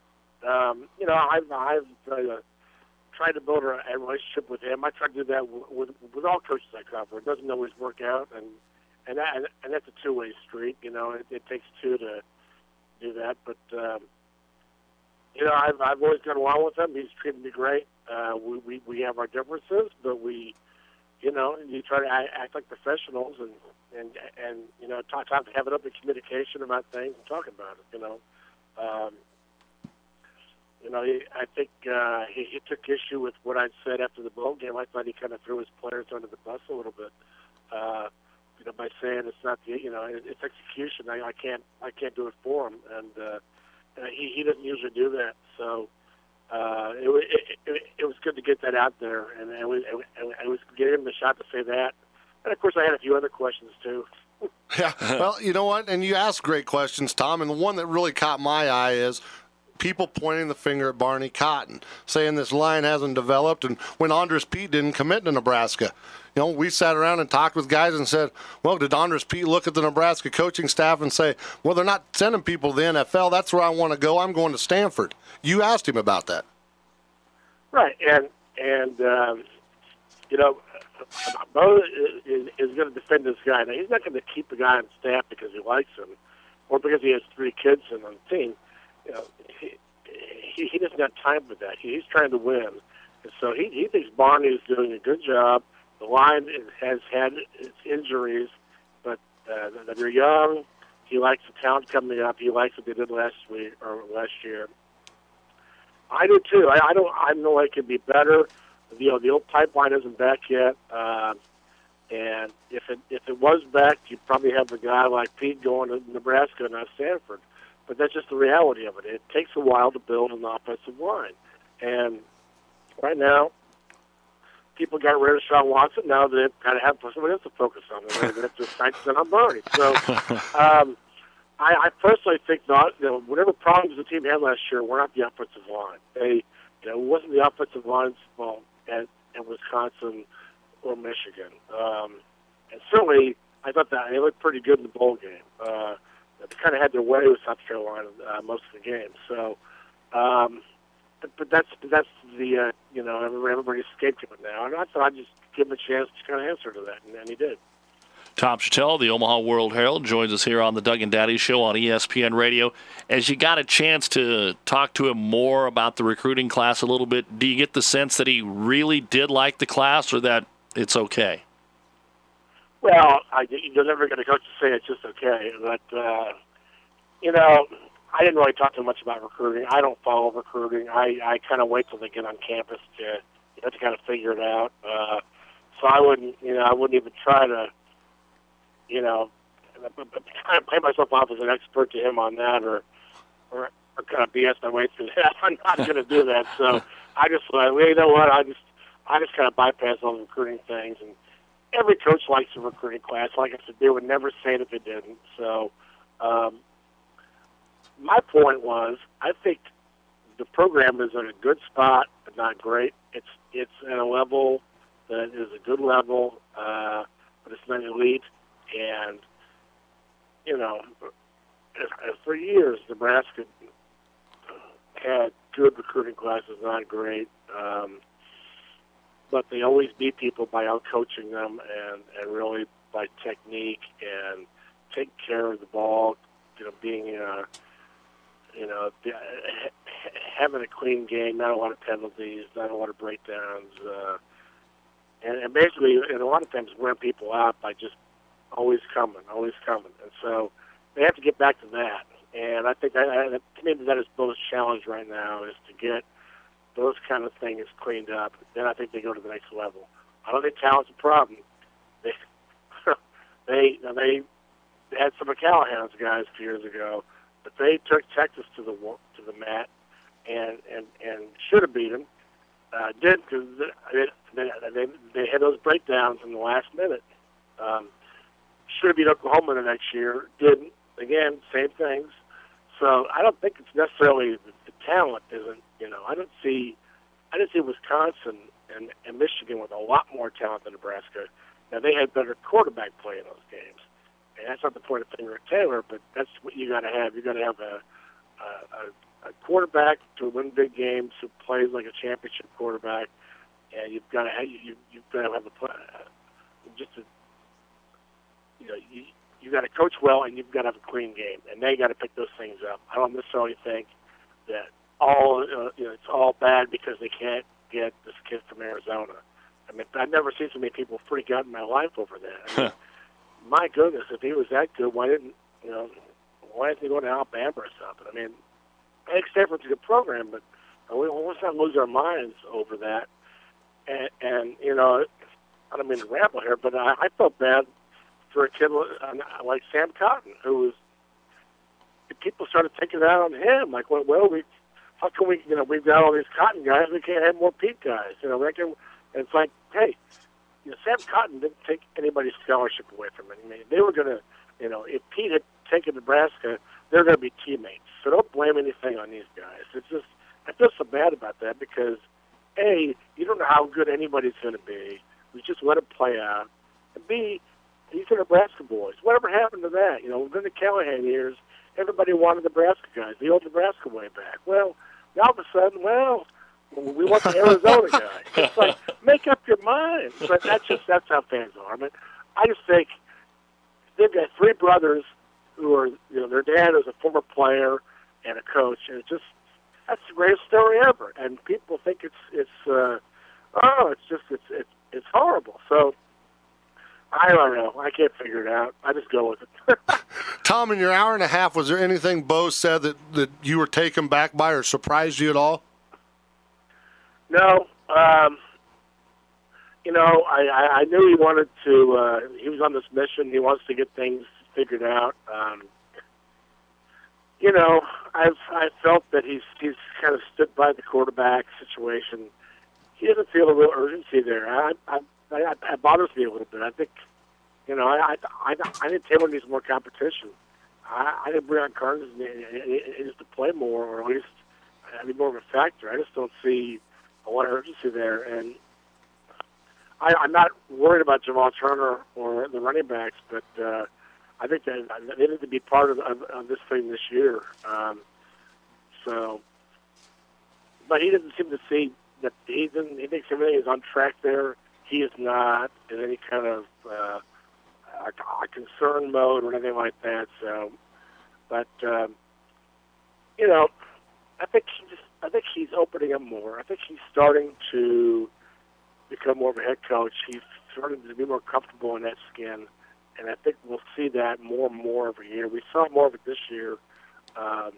um, you know, I've, I've uh, tried to build a, a relationship with him. I try to do that w- with with all coaches I cover. It doesn't always work out, and and that, and that's a two-way street. You know, it, it takes two to do that. But um, you know, I've I've always gone along with him. He's treated me great. Uh, we, we we have our differences, but we, you know, you try to act like professionals and. And and you know, talk, talk, have an open communication about things and talk about it. You know, um, you know, he, I think uh, he, he took issue with what I'd said after the bowl game. I thought he kind of threw his players under the bus a little bit. Uh, you know, by saying it's not the you know it, it's execution. I, I can't I can't do it for him, and uh, uh, he he doesn't usually do that. So. Uh, it, it, it, it was good to get that out there, and, and, we, and, and it was getting him the shot to say that. And, of course, I had a few other questions, too. Yeah, well, you know what? And you asked great questions, Tom. And the one that really caught my eye is people pointing the finger at Barney Cotton, saying this line hasn't developed. And when Andres Pete didn't commit to Nebraska, you know, we sat around and talked with guys and said, well, did Andres Pete look at the Nebraska coaching staff and say, well, they're not sending people to the N F L. That's where I want to go. I'm going to Stanford. You asked him about that. Right. And, and um, you know, Bo is, is going to defend this guy. Now, he's not going to keep a guy on staff because he likes him or because he has three kids on the team. You know, he, he, he doesn't have time for that. He's trying to win. And so he, he thinks Barney is doing a good job. The line has had its injuries, but uh, they're young. He likes the talent coming up. He likes what they did last week or last year. I do too. I, I don't. I know it could be better. You know, the old pipeline isn't back yet, uh, and if it if it was back, you'd probably have a guy like Pete going to Nebraska, not Stanford. But that's just the reality of it. It takes a while to build an offensive line, and right now, people got rid of Sean Watson. Now they kind of have somebody else to focus on. They have to ninety percent on Barney. So, um, I, I personally think not. You know, whatever problems the team had last year were not the offensive line. They, you know, it wasn't the offensive line's fault at, at Wisconsin or Michigan. Um, and certainly, I thought that they looked pretty good in the bowl game. Uh, they kind of had their way with South Carolina uh, most of the game. So, Um, but, but that's that's the uh, you know everybody's scapegoat now, and I thought I'd just give him a chance to kind of answer to that, and, and he did. Tom Chattel, the Omaha World Herald, joins us here on the Doug and Daddy Show on E S P N Radio. As you got a chance to talk to him more about the recruiting class a little bit, do you get the sense that he really did like the class, or that it's okay? Well, I, you're never going to coach to say it's just okay, but uh, you know, I didn't really talk too much about recruiting. I don't follow recruiting. I, I kind of wait till they get on campus to you know, to kind of figure it out. Uh, so I wouldn't, you know, I wouldn't even try to. You know, kind of play myself off as an expert to him on that, or, or, or kind of B S my way through that. I'm not going to do that. So I just, uh, you know what? I just, I just kind of bypass all the recruiting things. And every coach likes a recruiting class. Like I said, they would never say it if they didn't. So um, my point was, I think the program is in a good spot, but not great. It's it's at a level that is a good level, uh, but it's not elite. And, you know, for years, Nebraska had good recruiting classes, not great. Um, but they always beat people by out-coaching them and, and really by technique and taking care of the ball, you know, being, uh, you know, having a clean game, not a lot of penalties, not a lot of breakdowns. Uh, and, and basically, and a lot of times, wearing people out by just always coming, always coming. And so they have to get back to that. And I think, I, I, to me, that is Bill's challenge right now, is to get those kind of things cleaned up. Then I think they go to the next level. I don't think talent's a problem. They they they had some of Callahan's guys a few years ago, but they took Texas to the to the mat and and, and should have beat them. Uh, did because they, they, they, they had those breakdowns in the last minute. Um, Should have beat Oklahoma the next year. Didn't. Again, same things. So I don't think it's necessarily the, the talent isn't. You know, I don't see. I didn't see Wisconsin and, and Michigan with a lot more talent than Nebraska. Now they had better quarterback play in those games, and that's not the point of finger at Taylor, but that's what you got to have. You got to have a, a a quarterback to win big games who plays like a championship quarterback, and you've got to have you you've got to have a play, just a You know, you you got to coach well, and you've got to have a clean game, and they got to pick those things up. I don't necessarily think that all uh, you know it's all bad because they can't get this kid from Arizona. I mean, I've never seen so many people freak out in my life over that. I mean, my goodness, if he was that good, why didn't you know? Why didn't he go to Alabama or something? I mean, I think Stanford's a good program, but we, let's not lose our minds over that. And, and you know, I don't mean to ramble here, but I, I felt bad for a kid like Sam Cotton, who was, people started taking that on him. Like, well, well, we, how can we, you know, we've got all these Cotton guys, we can't have more Pete guys. You know, we can, and it's like, hey, you know, Sam Cotton didn't take anybody's scholarship away from him. I mean, they were going to, you know, if Pete had taken Nebraska, they're going to be teammates. So don't blame anything on these guys. It's just, I feel so bad about that because, A, you don't know how good anybody's going to be. We just let it play out. And B, these are Nebraska boys. Whatever happened to that? You know, within the Callahan years, everybody wanted Nebraska guys, the old Nebraska way back. Well, now all of a sudden, well, we want the Arizona guy. It's like, make up your mind. But that's just, that's how fans are. I mean, I just think they've got three brothers who are, you know, their dad is a former player and a coach, and it's just, that's the greatest story ever. And people think it's, it's, uh, oh, it's just, it's, it's, it's horrible. So, I don't know. I can't figure it out. I just go with it. Tom, in your hour and a half, was there anything Bo said that, that you were taken back by or surprised you at all? No. Um, you know, I, I, I knew he wanted to, uh, he was on this mission. He wants to get things figured out. Um, you know, I've I felt that he's he's kind of stood by the quarterback situation. He doesn't feel a real urgency there. I, I That, that bothers me a little bit. I think, you know, I I, I think Taylor needs more competition. I, I think Breon Carnes needs to play more, or at least be more of a factor. I just don't see a lot of urgency there. And I, I'm not worried about Jamal Turner or the running backs, but uh, I think that they need to be part of, of, of this thing this year. Um, so but he doesn't seem to see that he doesn't. He thinks everything is on track there. He is not in any kind of uh, a, a concern mode or anything like that. So, but um, you know, I think he just. I think he's opening up more. I think he's starting to become more of a head coach. He's starting to be more comfortable in that skin, and I think we'll see that more and more every year. We saw more of it this year, um,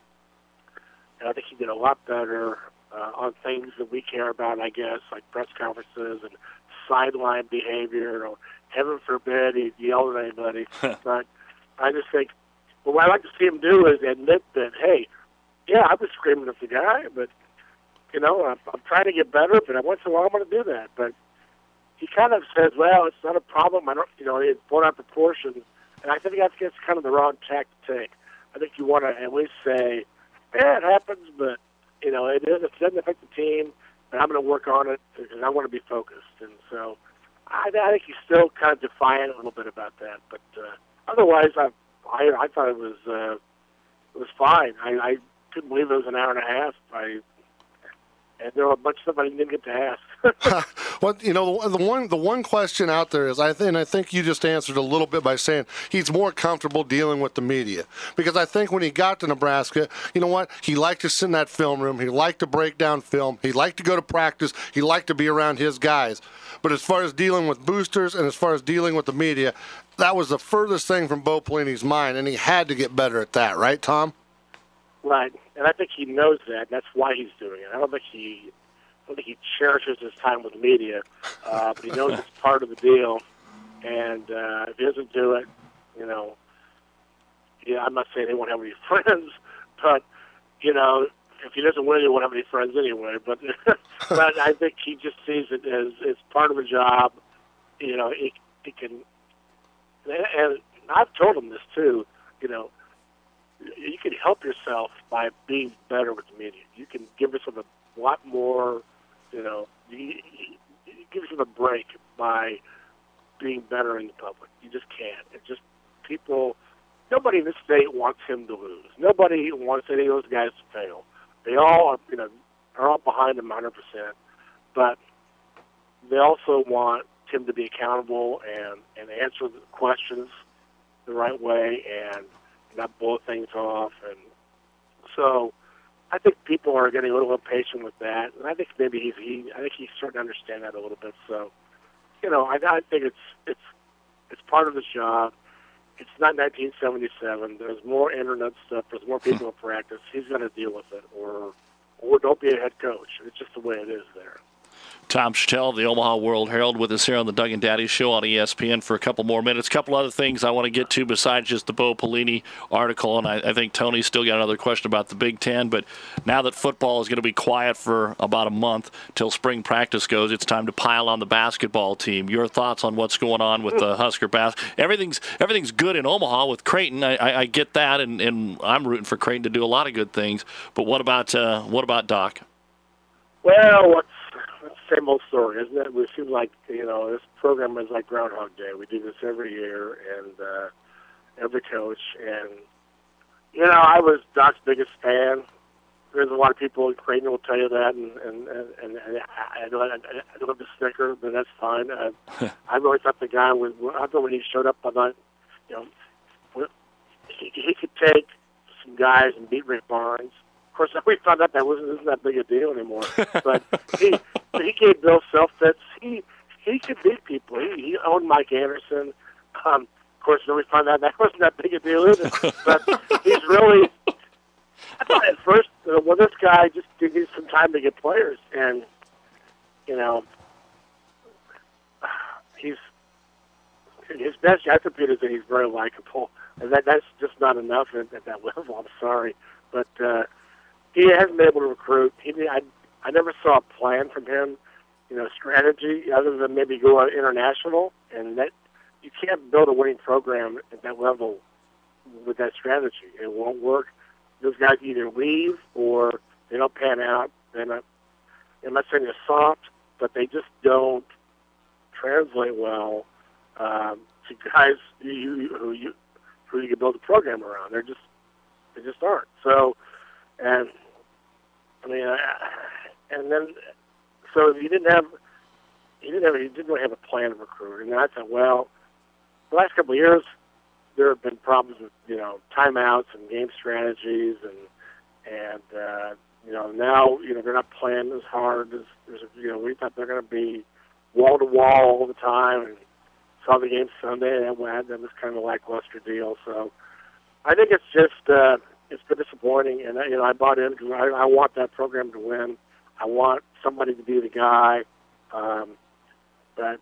and I think he did a lot better uh, on things that we care about, I guess, like press conferences and sideline behavior. Or heaven forbid he yelled at anybody. But I just think, well, what I'd like to see him do is admit that, hey, yeah, I was screaming at the guy, but, you know, I'm, I'm trying to get better, but once in a while I'm going to do that. But he kind of says, well, it's not a problem. I don't, you know, it's blown out proportions. And I think that's, that's kind of the wrong tack to take. I think you want to at least say, yeah, it happens, but, you know, it, is, it doesn't affect the team, and I'm going to work on it, and I want to be focused. And so I, I think he's still kind of defiant a little bit about that. But uh, otherwise, I, I I thought it was uh, it was fine. I, I couldn't believe it was an hour and a half. I, and there were a bunch of stuff I didn't get to ask. Well, you know, the, the one the one question out there is, I think, and I think you just answered a little bit by saying he's more comfortable dealing with the media. Because I think when he got to Nebraska, you know what? He liked to sit in that film room. He liked to break down film. He liked to go to practice. He liked to be around his guys. But as far as dealing with boosters and as far as dealing with the media, that was the furthest thing from Bo Pelini's mind, and he had to get better at that, right, Tom? Right, and I think he knows that, and that's why he's doing it. I don't think he, I don't think he cherishes his time with the media, uh, but he knows it's part of the deal. And uh, if he doesn't do it, you know, yeah, I'm not saying he won't have any friends, but you know, if he doesn't win, he won't have any friends anyway. But but I think he just sees it as it's part of the job. You know, he, he can, and I've told him this too. You know. You can help yourself by being better with the media. You can give yourself a lot more, you know, you, you, you give yourself a break by being better in the public. You just can't. It's just people, nobody in this state wants him to lose. Nobody wants any of those guys to fail. They all are, you know, are all behind him one hundred percent. But they also want him to be accountable and, and answer the questions the right way and not blow things off. And so I think people are getting a little impatient with that, and I think maybe he's he I think he's starting to understand that a little bit. So, you know, I, I think it's it's it's part of his job. It's not nineteen seventy-seven. There's more internet stuff. There's more people in practice. He's going to deal with it, or or don't be a head coach. It's just the way it is there. Tom Chattel, the Omaha World Herald, with us here on the Doug and Daddy Show on E S P N for a couple more minutes. A couple other things I want to get to besides just the Bo Pelini article, and I, I think Tony's still got another question about the Big Ten. But now that football is going to be quiet for about a month till spring practice goes, it's time to pile on the basketball team. Your thoughts on what's going on with the Husker bas? Everything's everything's good in Omaha with Creighton. I, I, I get that, and, and I'm rooting for Creighton to do a lot of good things. But what about uh, what about Doc? Well, what's same old story, isn't it? It seems like, you know, this program is like Groundhog Day. We do this every year, and uh, every coach. And, you know, I was Doc's biggest fan. There's a lot of people in Creighton will tell you that, and, and, and, and I, don't, I don't have the sticker, but that's fine. I, I really thought the guy was, I thought when he showed up, I thought, you know, he, he could take some guys and beat Rick Barnes. Of course, we found out that wasn't, isn't that big a deal anymore. But he he gave Bill Self-Fits. He he could beat people. He, he owned Mike Anderson. Um, of course, then we found out that wasn't that big a deal either. But he's really. I thought at first, uh, well, this guy just needs some time to get players, and you know, he's his best attribute is that he's very likable, and that that's just not enough at, at that level. I'm sorry, but. Uh, He hasn't been able to recruit. He, I, I never saw a plan from him, you know, strategy other than maybe go international. And that you can't build a winning program at that level with that strategy. It won't work. Those guys either leave or they don't pan out. They're not. I'm not saying they're soft, but they just don't translate well um, to guys who you, who you who you can build a program around. They're just they just aren't. So. And I mean, uh, and then so you didn't have you didn't have you didn't really have a plan to recruit, and I thought, well, the last couple of years there have been problems with you know timeouts and game strategies, and and uh, you know now you know they're not playing as hard as, as you know we thought they're going to be wall to wall all the time, and saw the game Sunday and that went that was kind of a lackluster deal. So I think it's just uh, it's been disappointing, and you know I bought in because I, I want that program to win. I want somebody to be the guy, um, but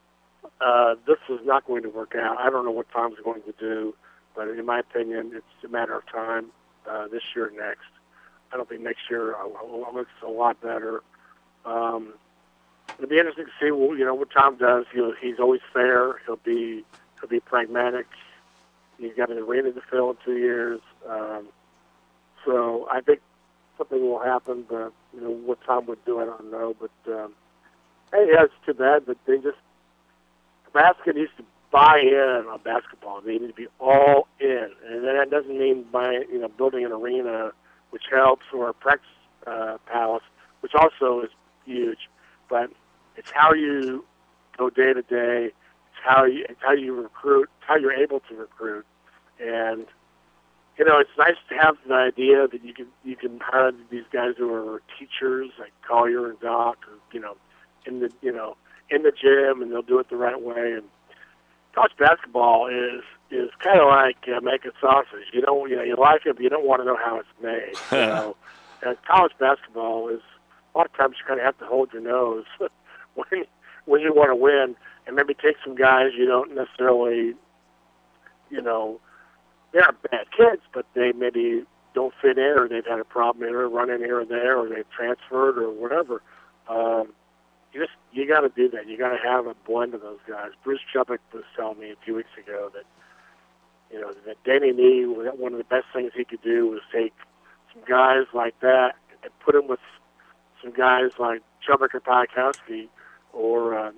uh, this is not going to work out. I don't know what Tom's going to do, but in my opinion, it's a matter of time. Uh, this year, or next. I don't think next year uh, looks a lot better. Um, it'll be interesting to see, well, you know, what Tom does. He'll, he's always fair. He'll be he'll be pragmatic. He's got an arena to fill in two years. Um, so I think something will happen, but you know what Tom would do, I don't know. But um, hey, yeah, it's too bad. But they just Nebraska needs to buy in on basketball. They need to be all in, and that doesn't mean by you know building an arena, which helps, or a practice uh, palace, which also is huge. But it's how you go day to day. It's how you it's how you recruit. It's how you're able to recruit, and you know it's nice to have the idea that you can you can hire these guys who are teachers like Collier and Doc, or, you know, in the you know in the gym, and they'll do it the right way. And college basketball is is kind of like uh, making sausage. You don't you know you like it, but you don't want to know how it's made. You know, and college basketball is a lot of times you kind of have to hold your nose when when you want to win, and maybe take some guys you don't necessarily, you know, they aren't bad kids, but they maybe don't fit in, or they've had a problem here, or run in here or there, or they've transferred or whatever. Um, You just you got to do that. You got to have a blend of those guys. Bruce Chubbuck was telling me a few weeks ago that you know that Danny Nee, one of the best things he could do was take some guys like that and put them with some guys like Chubbuck or Piakowski or uh,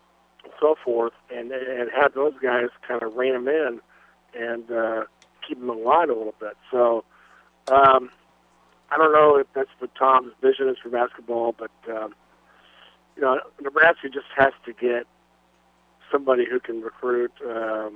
so forth, and and have those guys kind of rein them in and uh, keep them in line a little bit. So um, I don't know if that's what Tom's vision is for basketball, but um, you know, Nebraska just has to get somebody who can recruit um,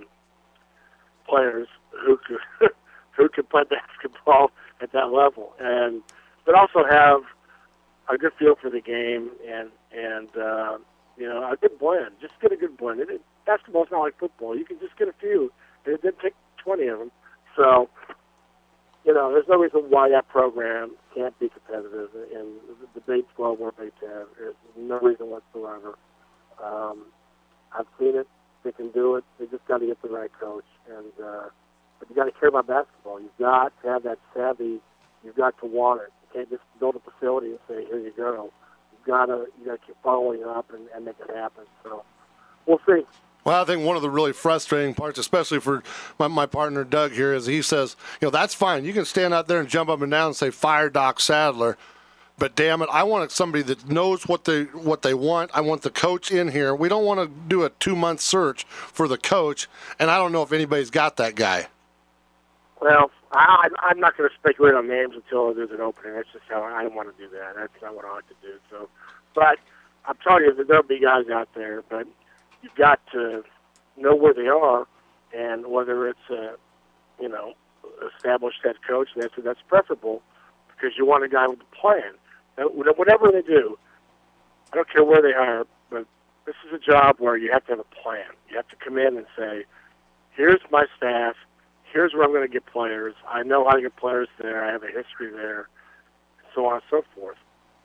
players who can, who can play basketball at that level, and but also have a good feel for the game and and uh, you know a good blend. Just get a good blend. It, basketball's not like football. You can just get a few. It didn't take twenty of them. So you know, there's no reason why that program can't be competitive in the Big twelve or Big ten. There's no reason whatsoever. Um, I've seen it. They can do it. They just got to get the right coach. And uh, but you got to care about basketball. You've got to have that savvy. You've got to want it. You can't just build a facility and say, "Here you go." You've got to you got to keep following up and, and make it happen. So we'll see. Well, I think one of the really frustrating parts, especially for my, my partner Doug here, is he says, you know, that's fine. You can stand out there and jump up and down and say, fire Doc Sadler. But damn it, I want somebody that knows what they what they want. I want the coach in here. We don't want to do a two-month search for the coach, and I don't know if anybody's got that guy. Well, I, I'm not going to speculate on names until there's an opening. That's just how I don't want to do that. That's not what I like to do. So, but I'm telling you that there'll be guys out there, but you've got to know where they are, and whether it's a, you know, established head coach, that's that's preferable, because you want a guy with a plan. Now, whatever they do, I don't care where they are, but this is a job where you have to have a plan. You have to come in and say, here's my staff, here's where I'm going to get players, I know how to get players there, I have a history there, so on and so forth.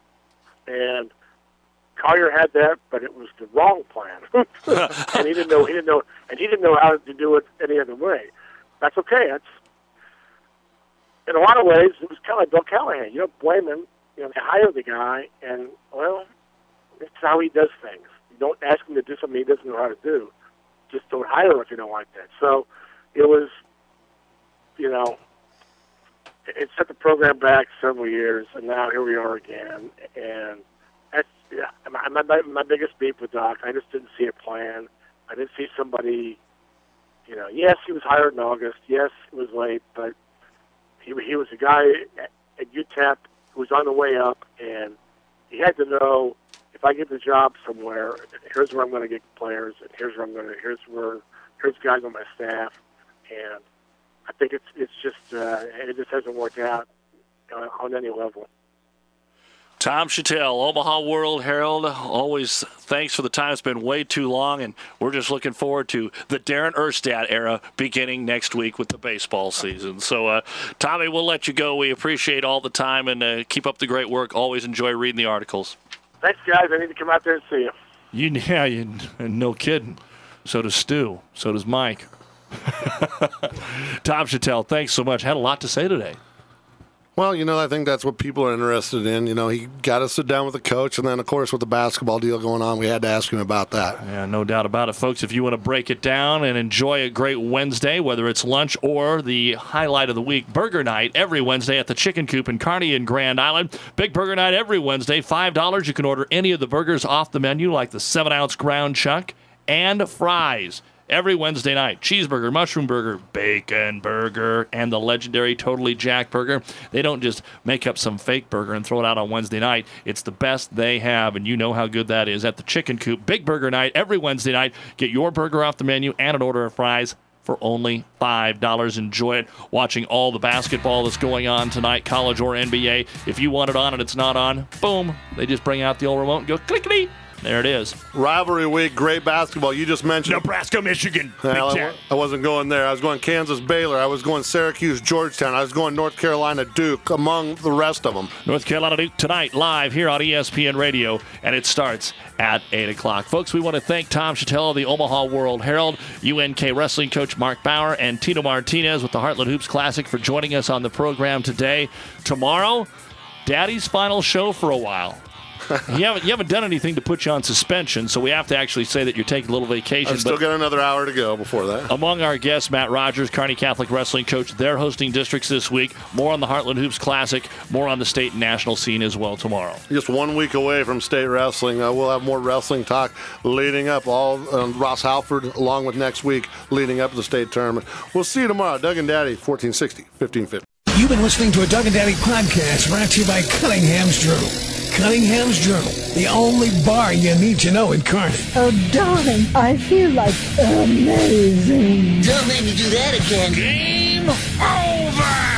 And Collier had that, but it was the wrong plan, and he didn't know. He didn't know, and he didn't know how to do it any other way. That's okay. That's in a lot of ways it was kind of like Bill Callahan. You don't blame him. You know, they hire the guy, and well, it's how he does things. You don't ask him to do something he doesn't know how to do. Just don't hire him if you don't like that. So it was, you know, it set the program back several years, and now here we are again, and. That's yeah, my, my my biggest beef with Doc. I just didn't see a plan. I didn't see somebody, you know. Yes, he was hired in August. Yes, it was late, but he he was a guy at, at U T E P who was on the way up, and he had to know, if I get the job somewhere, here's where I'm going to get players, and here's where I'm going to, here's where, here's guys on my staff, and I think it's it's just uh, it just hasn't worked out uh, on any level. Tom Chattel, Omaha World Herald, always thanks for the time. It's been way too long, and we're just looking forward to the Darren Erstad era beginning next week with the baseball season. So, uh, Tommy, we'll let you go. We appreciate all the time, and uh, keep up the great work. Always enjoy reading the articles. Thanks, guys. I need to come out there and see you. You, yeah, you, no kidding. So does Stu. So does Mike. Tom Chattel, thanks so much. Had a lot to say today. Well, you know, I think that's what people are interested in. You know, he got to sit down with the coach, and then, of course, with the basketball deal going on, we had to ask him about that. Yeah, no doubt about it, folks. If you want to break it down and enjoy a great Wednesday, whether it's lunch or the highlight of the week, Burger Night every Wednesday at the Chicken Coop in Kearney and Grand Island. Big Burger Night every Wednesday, five dollars. You can order any of the burgers off the menu, like the seven ounce ground chuck and fries. Every Wednesday night, cheeseburger, mushroom burger, bacon burger, and the legendary Totally Jack burger. They don't just make up some fake burger and throw it out on Wednesday night. It's the best they have, and you know how good that is at the Chicken Coop. Big Burger Night every Wednesday night. Get your burger off the menu and an order of fries for only five dollars. Enjoy it. Watching all the basketball that's going on tonight, college or N B A. If you want it on and it's not on, boom, they just bring out the old remote and go clickety. There it is. Rivalry week, great basketball. You just mentioned Nebraska, Michigan. Well, I, I wasn't going there. I was going Kansas, Baylor. I was going Syracuse, Georgetown. I was going North Carolina, Duke, among the rest of them. North Carolina, Duke tonight, live here on E S P N Radio, and it starts at eight o'clock. Folks, we want to thank Tom Chattel of the Omaha World Herald, U N K wrestling coach Mark Bauer, and Tito Martinez with the Heartland Hoops Classic for joining us on the program today. Tomorrow, Daddy's final show for a while. you haven't you haven't done anything to put you on suspension, so we have to actually say that you're taking a little vacation. I've still got another hour to go before that. Among our guests, Matt Rogers, Kearney Catholic wrestling coach. They're hosting districts this week. More on the Heartland Hoops Classic. More on the state and national scene as well tomorrow. Just one week away from state wrestling. Uh, we'll have more wrestling talk leading up. All um, Ross Halford, along with next week, leading up to the state tournament. We'll see you tomorrow. Doug and Daddy, fourteen sixty, fifteen fifty. You've been listening to a Doug and Daddy podcast brought to you by Cunningham's Journal. Cunningham's Journal, the only bar you need to know in Kearney. Oh, darling, I feel like amazing. Don't make me do that again. Game over!